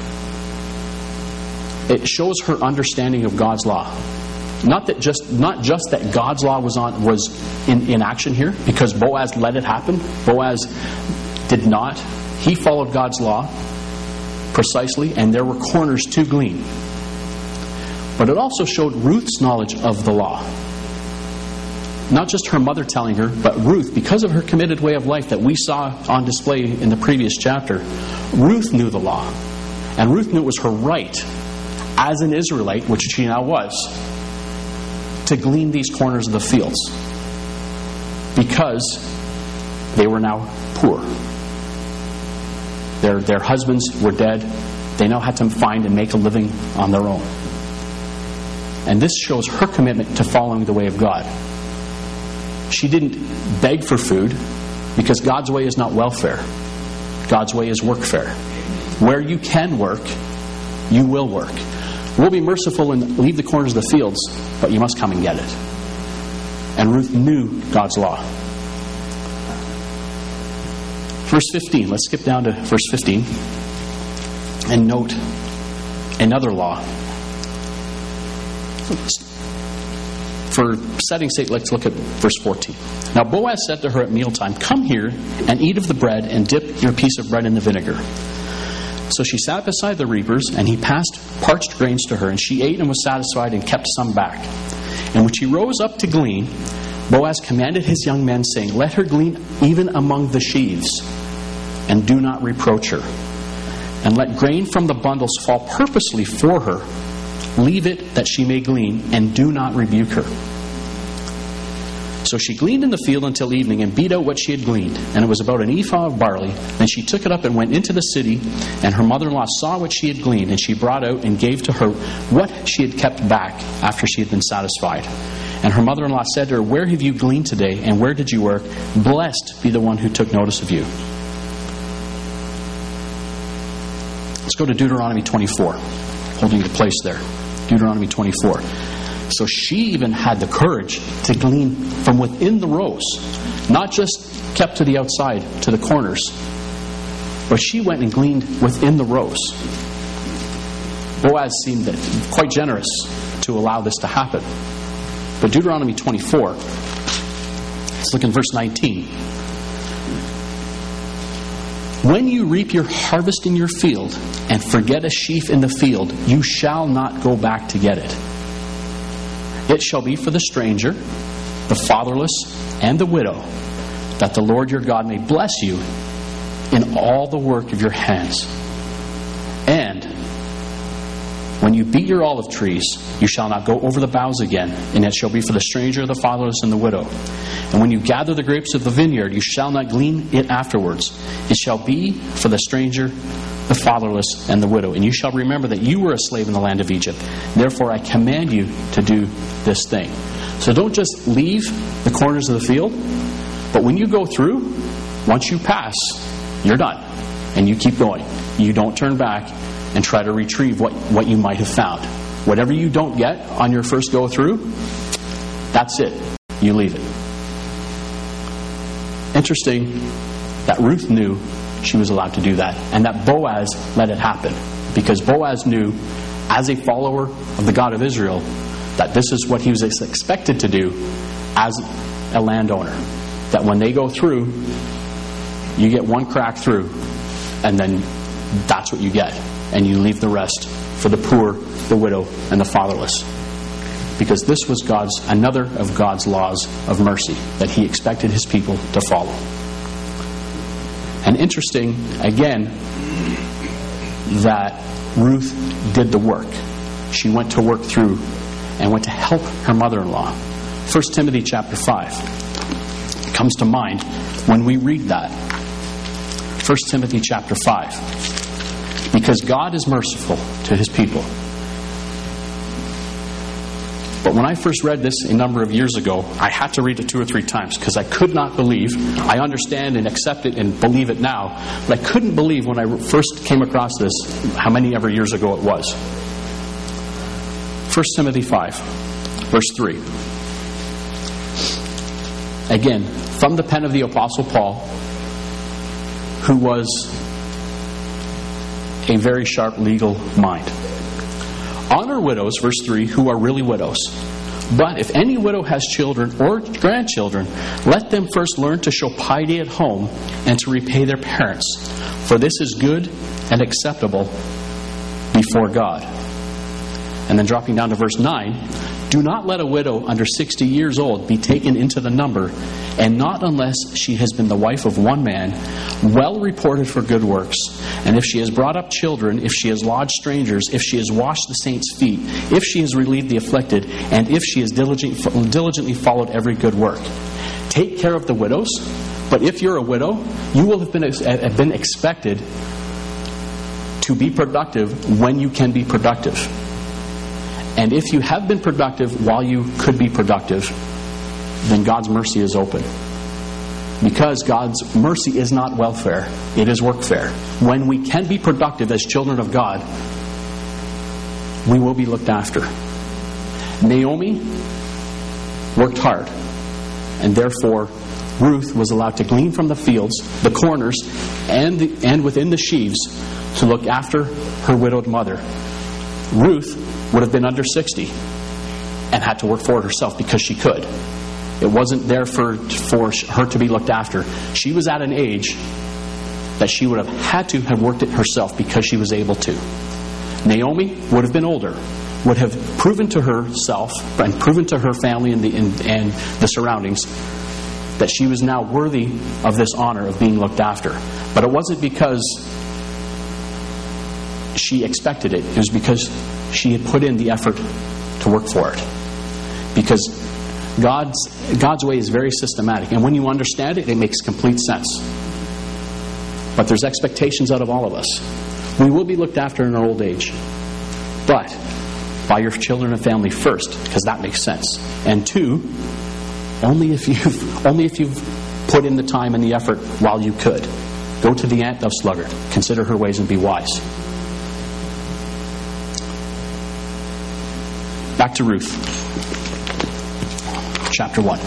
It shows her understanding of God's law. Not that just not just that God's law was on was in, in action here, because Boaz let it happen. Boaz did not. He followed God's law precisely, and there were corners to glean. But it also showed Ruth's knowledge of the law. Not just her mother telling her, but Ruth, because of her committed way of life that we saw on display in the previous chapter, Ruth knew the law. And Ruth knew it was her right, as an Israelite, which she now was, to glean these corners of the fields, because they were now poor. Their, their husbands were dead. They now had to find and make a living on their own. And this shows her commitment to following the way of God. She didn't beg for food, because God's way is not welfare. God's way is workfare. Where you can work, you will work. We'll be merciful and leave the corners of the fields, but you must come and get it. And Ruth knew God's law. Verse fifteen. Let's skip down to verse fifteen and note another law. For setting's sake, let's look at verse fourteen. Now Boaz said to her at mealtime, "Come here and eat of the bread, and dip your piece of bread in the vinegar." So she sat beside the reapers, and he passed parched grains to her, and she ate and was satisfied and kept some back. And when she rose up to glean, Boaz commanded his young men, saying, "Let her glean even among the sheaves, and do not reproach her. And let grain from the bundles fall purposely for her. Leave it that she may glean, and do not rebuke her." So she gleaned in the field until evening, and beat out what she had gleaned. And it was about an ephah of barley. Then she took it up and went into the city. And her mother-in-law saw what she had gleaned, and she brought out and gave to her what she had kept back after she had been satisfied. And her mother-in-law said to her, "Where have you gleaned today, and where did you work? Blessed be the one who took notice of you." Let's go to Deuteronomy twenty-four, holding the place there. Deuteronomy twenty-four. So she even had the courage to glean from within the rows, not just kept to the outside, to the corners, but she went and gleaned within the rows. Boaz seemed quite generous to allow this to happen. But Deuteronomy twenty-four, let's look in verse nineteen. "When you reap your harvest in your field, and forget a sheaf in the field, you shall not go back to get it. It shall be for the stranger, the fatherless, and the widow, that the Lord your God may bless you in all the work of your hands. And when you beat your olive trees, you shall not go over the boughs again, and it shall be for the stranger, the fatherless, and the widow. And when you gather the grapes of the vineyard, you shall not glean it afterwards. It shall be for the stranger, the fatherless, and the widow. And you shall remember that you were a slave in the land of Egypt. Therefore I command you to do this thing." So don't just leave the corners of the field, but when you go through, once you pass, you're done. And you keep going. You don't turn back and try to retrieve what, what you might have found. Whatever you don't get on your first go through, that's it. You leave it. Interesting that Ruth knew she was allowed to do that, and that Boaz let it happen, because Boaz knew, as a follower of the God of Israel, that this is what he was expected to do as a landowner. That when they go through, you get one crack through, and then that's what you get, and you leave the rest for the poor, the widow, and the fatherless. Because this was God's another of God's laws of mercy that he expected his people to follow. And interesting, again, that Ruth did the work. She went to work through and went to help her mother-in-law. First Timothy chapter five. comes to mind when we read that. First Timothy chapter five. Because God is merciful to His people. But when I first read this a number of years ago, I had to read it two or three times because I could not believe. I understand and accept it and believe it now, but I couldn't believe when I first came across this how many ever years ago it was. First Timothy five, verse three. Again, from the pen of the Apostle Paul, who was a very sharp legal mind. Honor widows, verse three, who are really widows. But if any widow has children or grandchildren, let them first learn to show piety at home and to repay their parents. For this is good and acceptable before God. And then dropping down to verse nine, do not let a widow under sixty years old be taken into the number, and not unless she has been the wife of one man, well reported for good works. And if she has brought up children, if she has lodged strangers, if she has washed the saints' feet, if she has relieved the afflicted, and if she has diligent, diligently followed every good work. Take care of the widows, but if you're a widow, you will have been, have been expected to be productive when you can be productive. And if you have been productive while you could be productive, then God's mercy is open. Because God's mercy is not welfare, it is workfare. When we can be productive as children of God, we will be looked after. Naomi worked hard, and therefore Ruth was allowed to glean from the fields, the corners, and, the, and within the sheaves to look after her widowed mother. Ruth would have been under sixty and had to work for it herself because she could. It wasn't there for, for her to be looked after. She was at an age that she would have had to have worked it herself because she was able to. Naomi would have been older, would have proven to herself and proven to her family and the, and, and the surroundings that she was now worthy of this honor of being looked after. But it wasn't because she expected it. It was because she had put in the effort to work for it. Because God's God's way is very systematic. And when you understand it, it makes complete sense. But there's expectations out of all of us. We will be looked after in our old age. But by your children and family first, because that makes sense. And two, only if you've only if you've put in the time and the effort while you could. Go to the aunt of sluggard. Consider her ways and be wise. Back to Ruth, chapter one.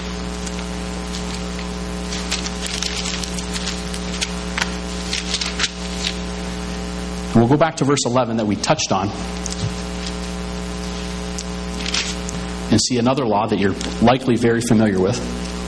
And we'll go back to verse eleven that we touched on and see another law that you're likely very familiar with.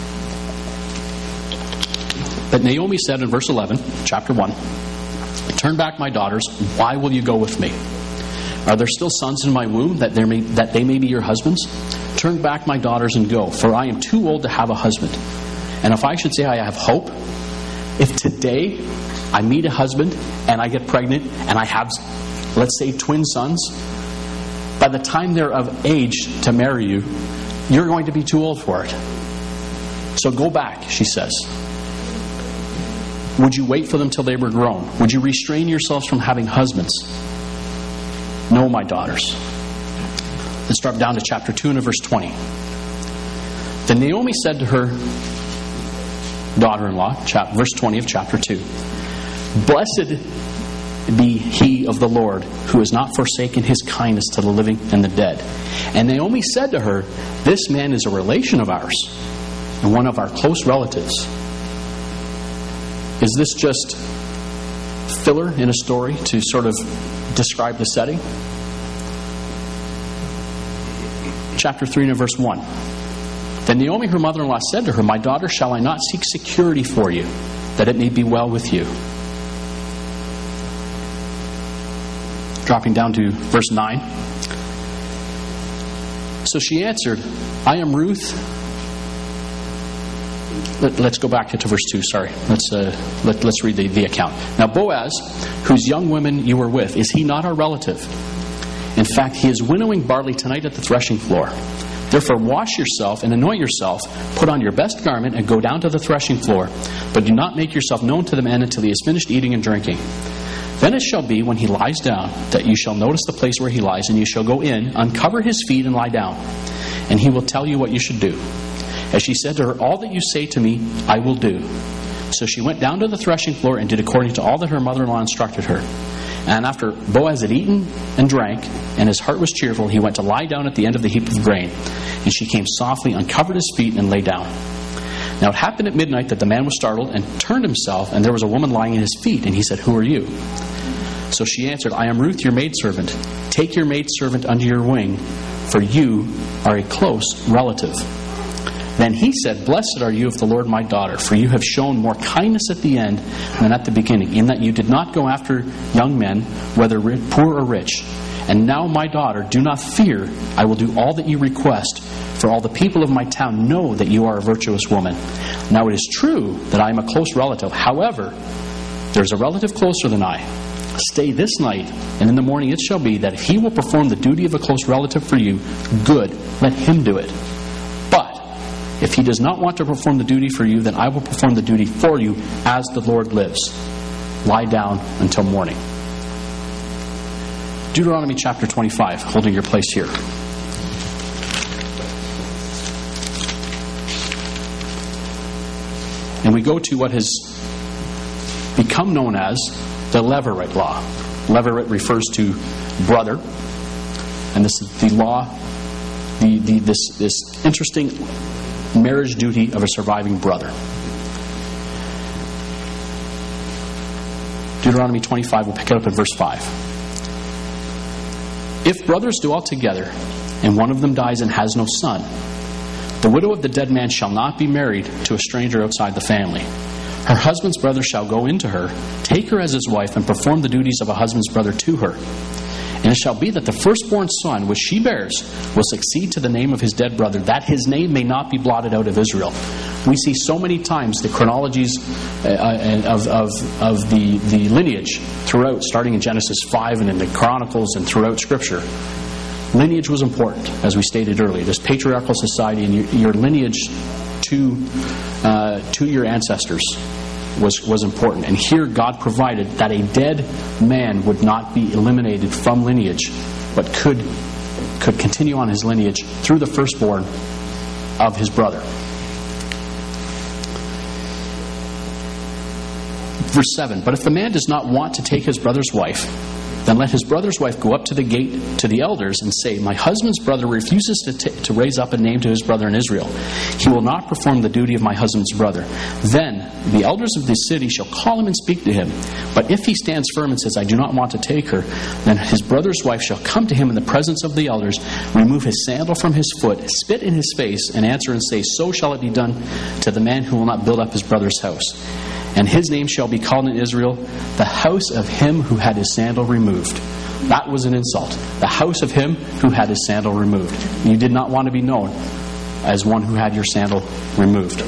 But Naomi said in verse eleven, chapter one, "Turn back, my daughters. Why will you go with me? Are there still sons in my womb that there may that they may be your husbands? Turn back, my daughters, and go, for I am too old to have a husband. And if I should say I have hope, if today I meet a husband and I get pregnant and I have, let's say, twin sons, by the time they're of age to marry you, you're going to be too old for it. So go back," she says. "Would you wait for them till they were grown? Would you restrain yourselves from having husbands? No, my daughters." Let's drop down to chapter two and verse twenty. "Then Naomi said to her daughter-in-law," chap, verse twenty of chapter two, "Blessed be he of the Lord, who has not forsaken his kindness to the living and the dead." And Naomi said to her, "This man is a relation of ours and one of our close relatives." Is this just filler in a story to sort of describe the setting? Chapter three and verse one. "Then Naomi, her mother-in-law, said to her, 'My daughter, shall I not seek security for you, that it may be well with you?'" Dropping down to verse nine. "So she answered, 'I am Ruth.'" Let, let's go back to verse two, sorry. Let's uh, let, let's read the, the account. "Now Boaz, whose young women you were with, is he not our relative? In fact, he is winnowing barley tonight at the threshing floor. Therefore wash yourself and anoint yourself, put on your best garment, and go down to the threshing floor. But do not make yourself known to the man until he has finished eating and drinking. Then it shall be, when he lies down, that you shall notice the place where he lies, and you shall go in, uncover his feet, and lie down. And he will tell you what you should do. As she said to her, all that you say to me, I will do. So she went down to the threshing floor and did according to all that her mother-in-law instructed her. And after Boaz had eaten and drank, and his heart was cheerful, he went to lie down at the end of the heap of grain. And she came softly, uncovered his feet, and lay down. Now it happened at midnight that the man was startled and turned himself, and there was a woman lying at his feet. And he said, who are you? So she answered, I am Ruth, your maidservant. Take your maidservant under your wing, for you are a close relative. Then he said, blessed are you of the Lord, my daughter, for you have shown more kindness at the end than at the beginning, in that you did not go after young men, whether poor or rich. And now, my daughter, do not fear. I will do all that you request, for all the people of my town know that you are a virtuous woman. Now it is true that I am a close relative. However, there is a relative closer than I. Stay this night, and in the morning it shall be that if he will perform the duty of a close relative for you, good, let him do it. But if he does not want to perform the duty for you, then I will perform the duty for you as the Lord lives. Lie down until morning. Deuteronomy chapter twenty-five, holding your place here. And we go to what has become known as the Levirate law. Levirate refers to brother, and this is the law, the, the this this interesting marriage duty of a surviving brother. Deuteronomy twenty-five, we'll pick it up in verse five. If brothers dwell together, and one of them dies and has no son, the widow of the dead man shall not be married to a stranger outside the family. Her husband's brother shall go into her, take her as his wife, and perform the duties of a husband's brother to her. And it shall be that the firstborn son which she bears will succeed to the name of his dead brother, that his name may not be blotted out of Israel. We see so many times the chronologies uh, of, of, of the, the lineage throughout, starting in Genesis five and in the Chronicles and throughout Scripture. Lineage was important, as we stated earlier. This patriarchal society and your, your lineage to uh, to your ancestors was, was important. And here God provided that a dead man would not be eliminated from lineage, but could could continue on his lineage through the firstborn of his brother. Verse seven, but if the man does not want to take his brother's wife, then let his brother's wife go up to the gate to the elders and say, my husband's brother refuses to, t- to raise up a name to his brother in Israel. He will not perform the duty of my husband's brother. Then the elders of the city shall call him and speak to him. But if he stands firm and says, I do not want to take her, then his brother's wife shall come to him in the presence of the elders, remove his sandal from his foot, spit in his face, and answer and say, so shall it be done to the man who will not build up his brother's house. And his name shall be called in Israel, the house of him who had his sandal removed. That was an insult. The house of him who had his sandal removed. You did not want to be known as one who had your sandal removed.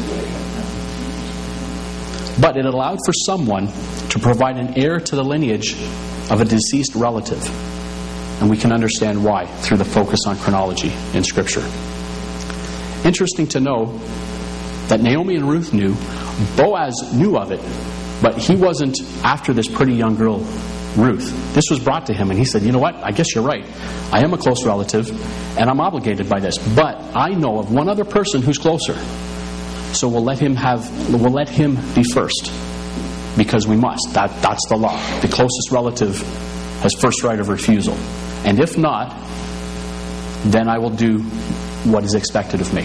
But it allowed for someone to provide an heir to the lineage of a deceased relative. And we can understand why through the focus on chronology in Scripture. Interesting to know that Naomi and Ruth knew. Boaz knew of it, but he wasn't after this pretty young girl, Ruth. This was brought to him, and he said, you know what, I guess you're right. I am a close relative, and I'm obligated by this. But I know of one other person who's closer. So we'll let him have, we'll let him be first, because we must. That, that's the law. The closest relative has first right of refusal. And if not, then I will do what is expected of me.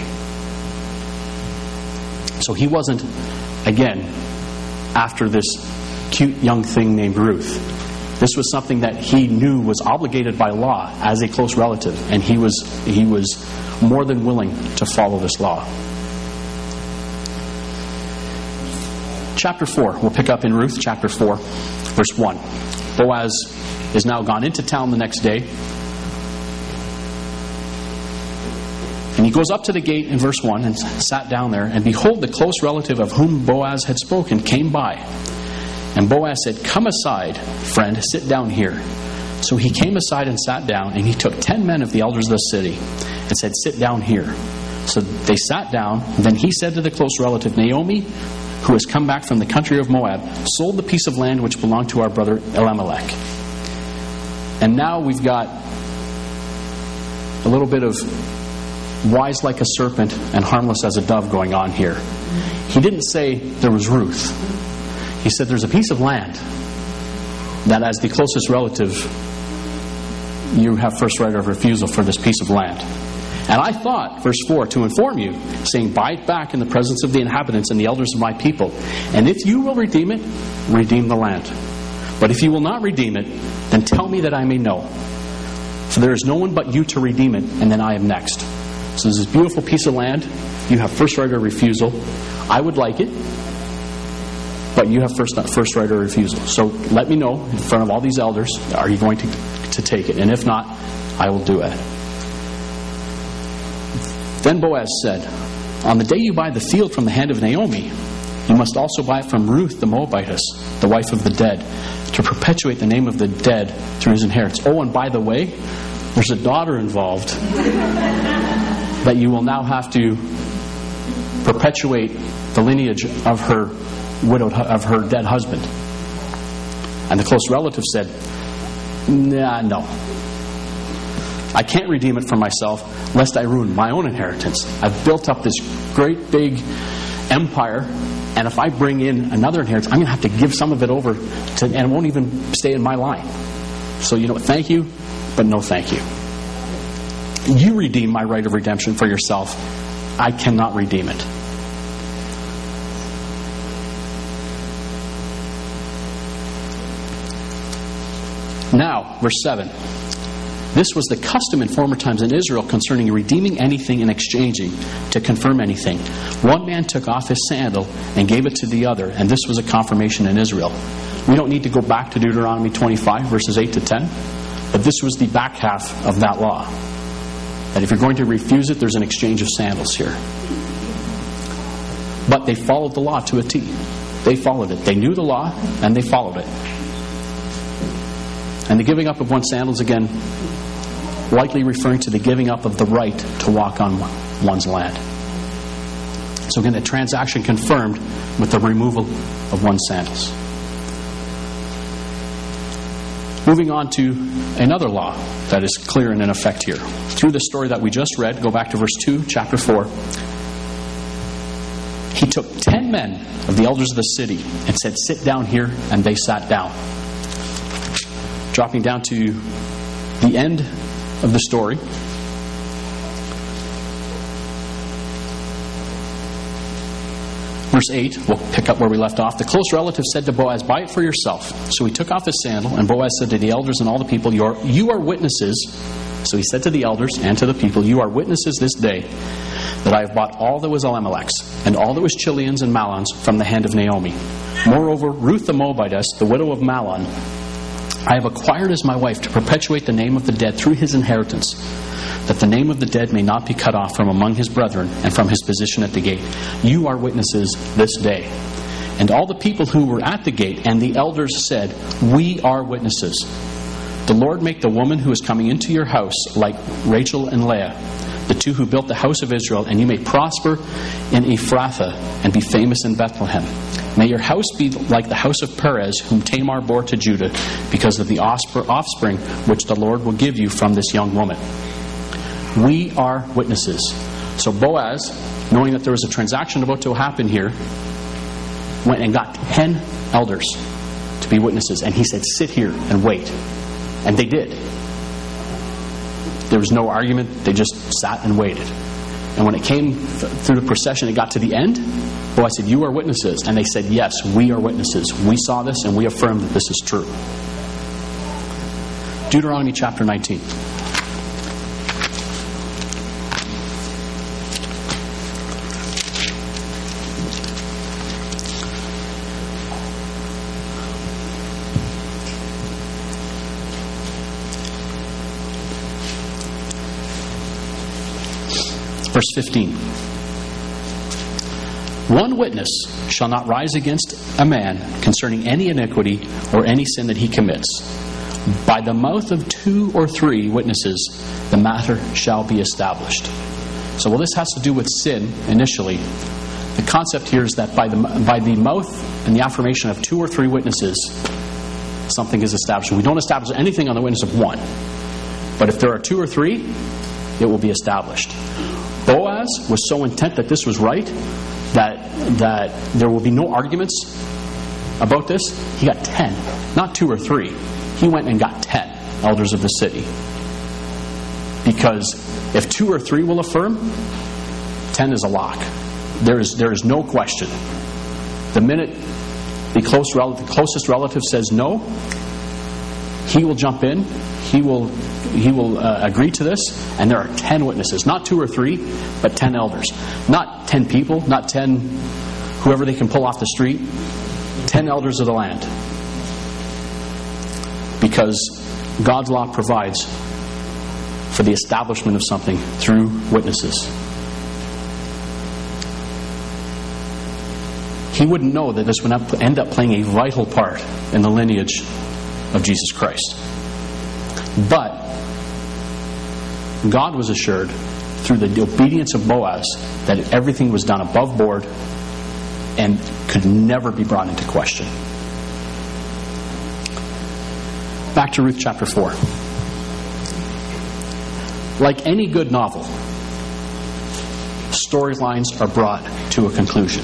So he wasn't, again, after this cute young thing named Ruth. This was something that he knew was obligated by law as a close relative, and he was he was more than willing to follow this law. Chapter four, we'll pick up in Ruth chapter four, verse one. Boaz is now gone into town the next day. And he goes up to the gate in verse one and sat down there. And behold, the close relative of whom Boaz had spoken came by. And Boaz said, come aside, friend, sit down here. So he came aside and sat down, and he took ten men of the elders of the city, and said, "Sit down here." So they sat down. Then he said to the close relative, "Naomi, who has come back from the country of Moab, sold the piece of land which belonged to our brother Elimelech." And now we've got a little bit of wise like a serpent and harmless as a dove going on here. He didn't say there was Ruth. He said there's a piece of land that, as the closest relative, you have first right of refusal for this piece of land. "And I thought," verse four, "to inform you, saying, buy it back in the presence of the inhabitants and the elders of my people. And if you will redeem it, redeem the land. But if you will not redeem it, then tell me that I may know. For there is no one but you to redeem it, and then I am next." So there's this beautiful piece of land. You have first right of refusal. I would like it, but you have first first right of refusal. So let me know in front of all these elders, are you going to, to take it? And if not, I will do it. Then Boaz said, "On the day you buy the field from the hand of Naomi, you must also buy it from Ruth the Moabitess, the wife of the dead, to perpetuate the name of the dead through his inheritance. Oh, and by the way, there's a daughter involved that you will now have to perpetuate the lineage of her widowed, of her dead husband." And the close relative said, "Nah, no. I can't redeem it for myself, lest I ruin my own inheritance. I've built up this great big empire, and if I bring in another inheritance, I'm going to have to give some of it over to, and it won't even stay in my line. So, you know what, thank you, but no thank you. You redeem my right of redemption for yourself. I cannot redeem it." Now, verse seven. "This was the custom in former times in Israel concerning redeeming anything and exchanging to confirm anything. One man took off his sandal and gave it to the other, and this was a confirmation in Israel." We don't need to go back to Deuteronomy twenty-five, verses eight to ten, but this was the back half of that law. That if you're going to refuse it, there's an exchange of sandals here. But they followed the law to a T. They followed it. They knew the law, and they followed it. And the giving up of one's sandals, again, likely referring to the giving up of the right to walk on one's land. So again, a transaction confirmed with the removal of one's sandals. Moving on to another law that is clear and in effect here. Through the story that we just read, go back to verse two, chapter four. "He took ten men of the elders of the city and said, 'Sit down here,' and they sat down." Dropping down to the end of the story. Verse eight, we'll pick up where we left off. "The close relative said to Boaz, 'Buy it for yourself.' So he took off his sandal, and Boaz said to the elders and all the people, you are, you are witnesses." So he said to the elders and to the people, "You are witnesses this day that I have bought all that was Elimelech's, and all that was Chilion's and Mahlon's from the hand of Naomi. Moreover, Ruth the Moabitess, the widow of Mahlon, I have acquired as my wife to perpetuate the name of the dead through his inheritance, that the name of the dead may not be cut off from among his brethren and from his position at the gate. You are witnesses this day." And all the people who were at the gate and the elders said, "We are witnesses. The Lord make the woman who is coming into your house like Rachel and Leah, the two who built the house of Israel, and you may prosper in Ephrathah and be famous in Bethlehem. May your house be like the house of Perez, whom Tamar bore to Judah, because of the offspring which the Lord will give you from this young woman." We are witnesses. So Boaz, knowing that there was a transaction about to happen here, went and got ten elders to be witnesses. And he said, "Sit here and wait." And they did. There was no argument. They just sat and waited. And when it came th- through the procession, it got to the end, Boaz said, "You are witnesses." And they said, "Yes, we are witnesses. We saw this and we affirm that this is true." Deuteronomy chapter nineteen. Verse fifteen. "One witness shall not rise against a man concerning any iniquity or any sin that he commits. By the mouth of two or three witnesses, the matter shall be established. So while this has to do with sin initially, the concept here is that by the by the mouth and the affirmation of two or three witnesses, something is established. We don't establish anything on the witness of one. But if there are two or three, it will be established. Boaz was so intent that this was right, that that there will be no arguments about this. He got ten, not two or three. He went and got ten elders of the city. Because if two or three will affirm, ten is a lock. There is there is no question. The minute the close relative, the closest relative says no, he will jump in. He will he will uh, agree to this, and there are ten witnesses, not two or three, but ten elders, not ten people, not ten whoever they can pull off the street, ten elders of the land, because God's law provides for the establishment of something through witnesses. He wouldn't know that this would end up playing a vital part in the lineage of Jesus Christ. But God was assured through the obedience of Boaz that everything was done above board and could never be brought into question. Back to Ruth chapter four. Like any good novel, storylines are brought to a conclusion.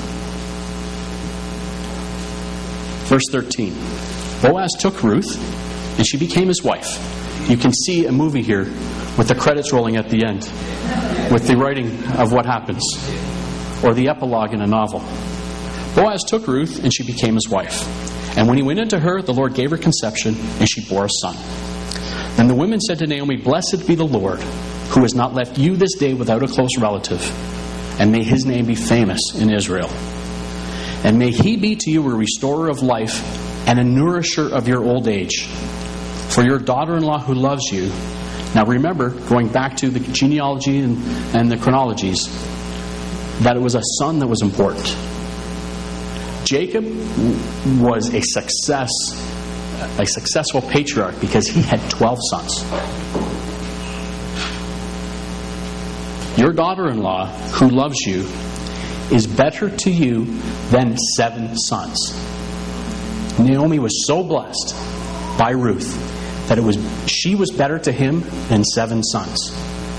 Verse thirteen. Boaz took Ruth, and she became his wife. You can see a movie here with the credits rolling at the end, with the writing of what happens, or the epilogue in a novel. Boaz took Ruth, and she became his wife. And when he went into her, the Lord gave her conception, and she bore a son. Then the women said to Naomi, "Blessed be the Lord, who has not left you this day without a close relative, and may his name be famous in Israel. And may he be to you a restorer of life and a nourisher of your old age. For your daughter-in-law who loves you." Now remember, going back to the genealogy and, and the chronologies, that it was a son that was important. Jacob was a success, a successful patriarch because he had twelve sons. Your daughter-in-law who loves you is better to you than seven sons. Naomi was so blessed by Ruth that it was she was better to him than seven sons.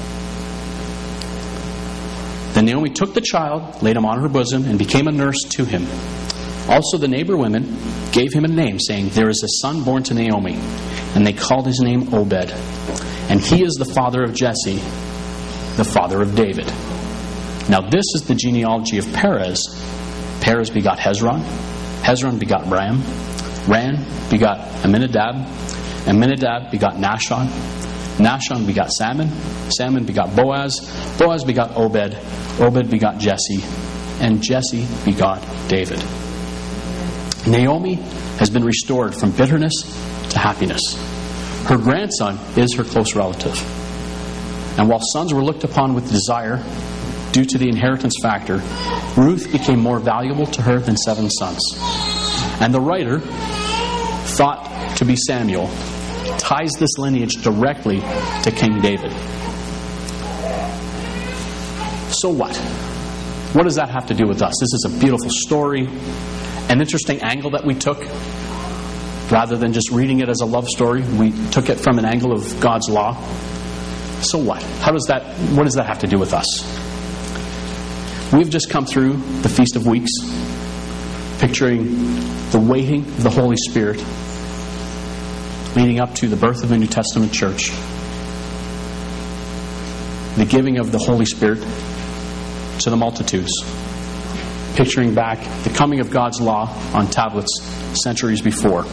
Then Naomi took the child, laid him on her bosom, and became a nurse to him. Also the neighbor women gave him a name, saying, "There is a son born to Naomi." And they called his name Obed. And he is the father of Jesse, the father of David. Now this is the genealogy of Perez. Perez begot Hezron. Hezron begot Ram. Ram begot Amminadab. Amminadab begot Nahshon. Nahshon begot Salmon. Salmon begot Boaz. Boaz begot Obed. Obed begot Jesse. And Jesse begot David. Naomi has been restored from bitterness to happiness. Her grandson is her close relative. And while sons were looked upon with desire due to the inheritance factor, Ruth became more valuable to her than seven sons. And the writer, thought to be Samuel, ties this lineage directly to King David. So what? What does that have to do with us? This is a beautiful story, an interesting angle that we took. Rather than just reading it as a love story, we took it from an angle of God's law. So what? How does that, what does that have to do with us? We've just come through the Feast of Weeks, picturing the waiting of the Holy Spirit leading up to the birth of the New Testament church, the giving of the Holy Spirit to the multitudes, picturing back the coming of God's law on tablets centuries before.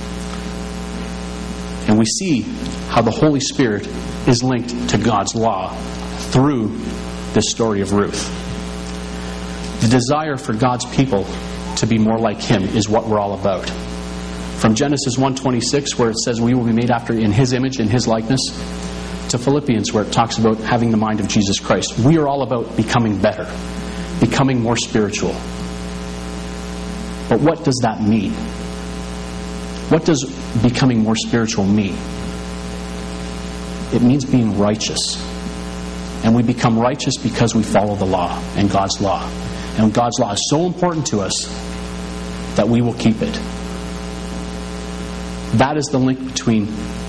And we see how the Holy Spirit is linked to God's law through this story of Ruth. The desire for God's people to be more like Him is what we're all about. From Genesis one twenty-six, where it says we will be made after in His image, in His likeness, to Philippians, where it talks about having the mind of Jesus Christ. We are all about becoming better, becoming more spiritual. But what does that mean? What does becoming more spiritual mean? It means being righteous. And we become righteous because we follow the law and God's law. And God's law is so important to us that we will keep it. That is the link between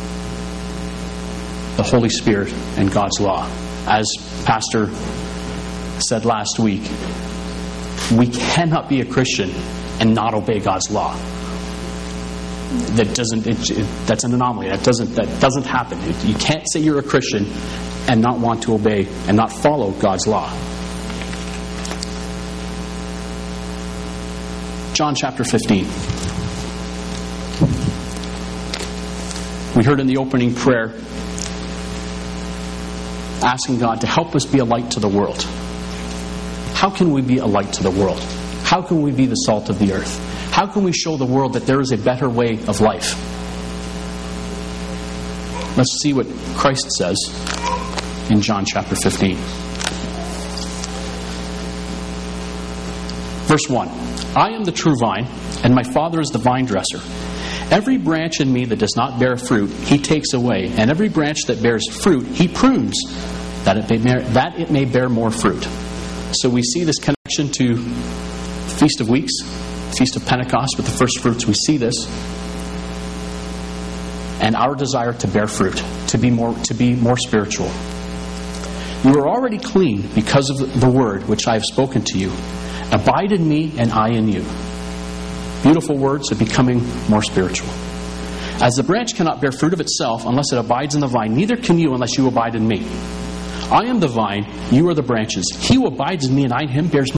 the Holy Spirit and God's law. As Pastor said last week, we cannot be a Christian and not obey God's law. That doesn't. It, it, that's an anomaly. That doesn't. That doesn't happen. It, you can't say you're a Christian and not want to obey and not follow God's law. John chapter fifteen. We heard in the opening prayer, asking God to help us be a light to the world. How can we be a light to the world? How can we be the salt of the earth? How can we show the world that there is a better way of life? Let's see what Christ says in John chapter fifteen. Verse one. I am the true vine, and my Father is the vine dresser. Every branch in me that does not bear fruit, He takes away. And every branch that bears fruit, He prunes, that it may bear, that it may bear more fruit. So we see this connection to Feast of Weeks, Feast of Pentecost with the first fruits. We see this. And our desire to bear fruit, to be more, to be more spiritual. You are already clean because of the word which I have spoken to you. Abide in me and I in you. Beautiful words of becoming more spiritual. As the branch cannot bear fruit of itself unless it abides in the vine, neither can you unless you abide in me. I am the vine, you are the branches. He who abides in me and I in him bears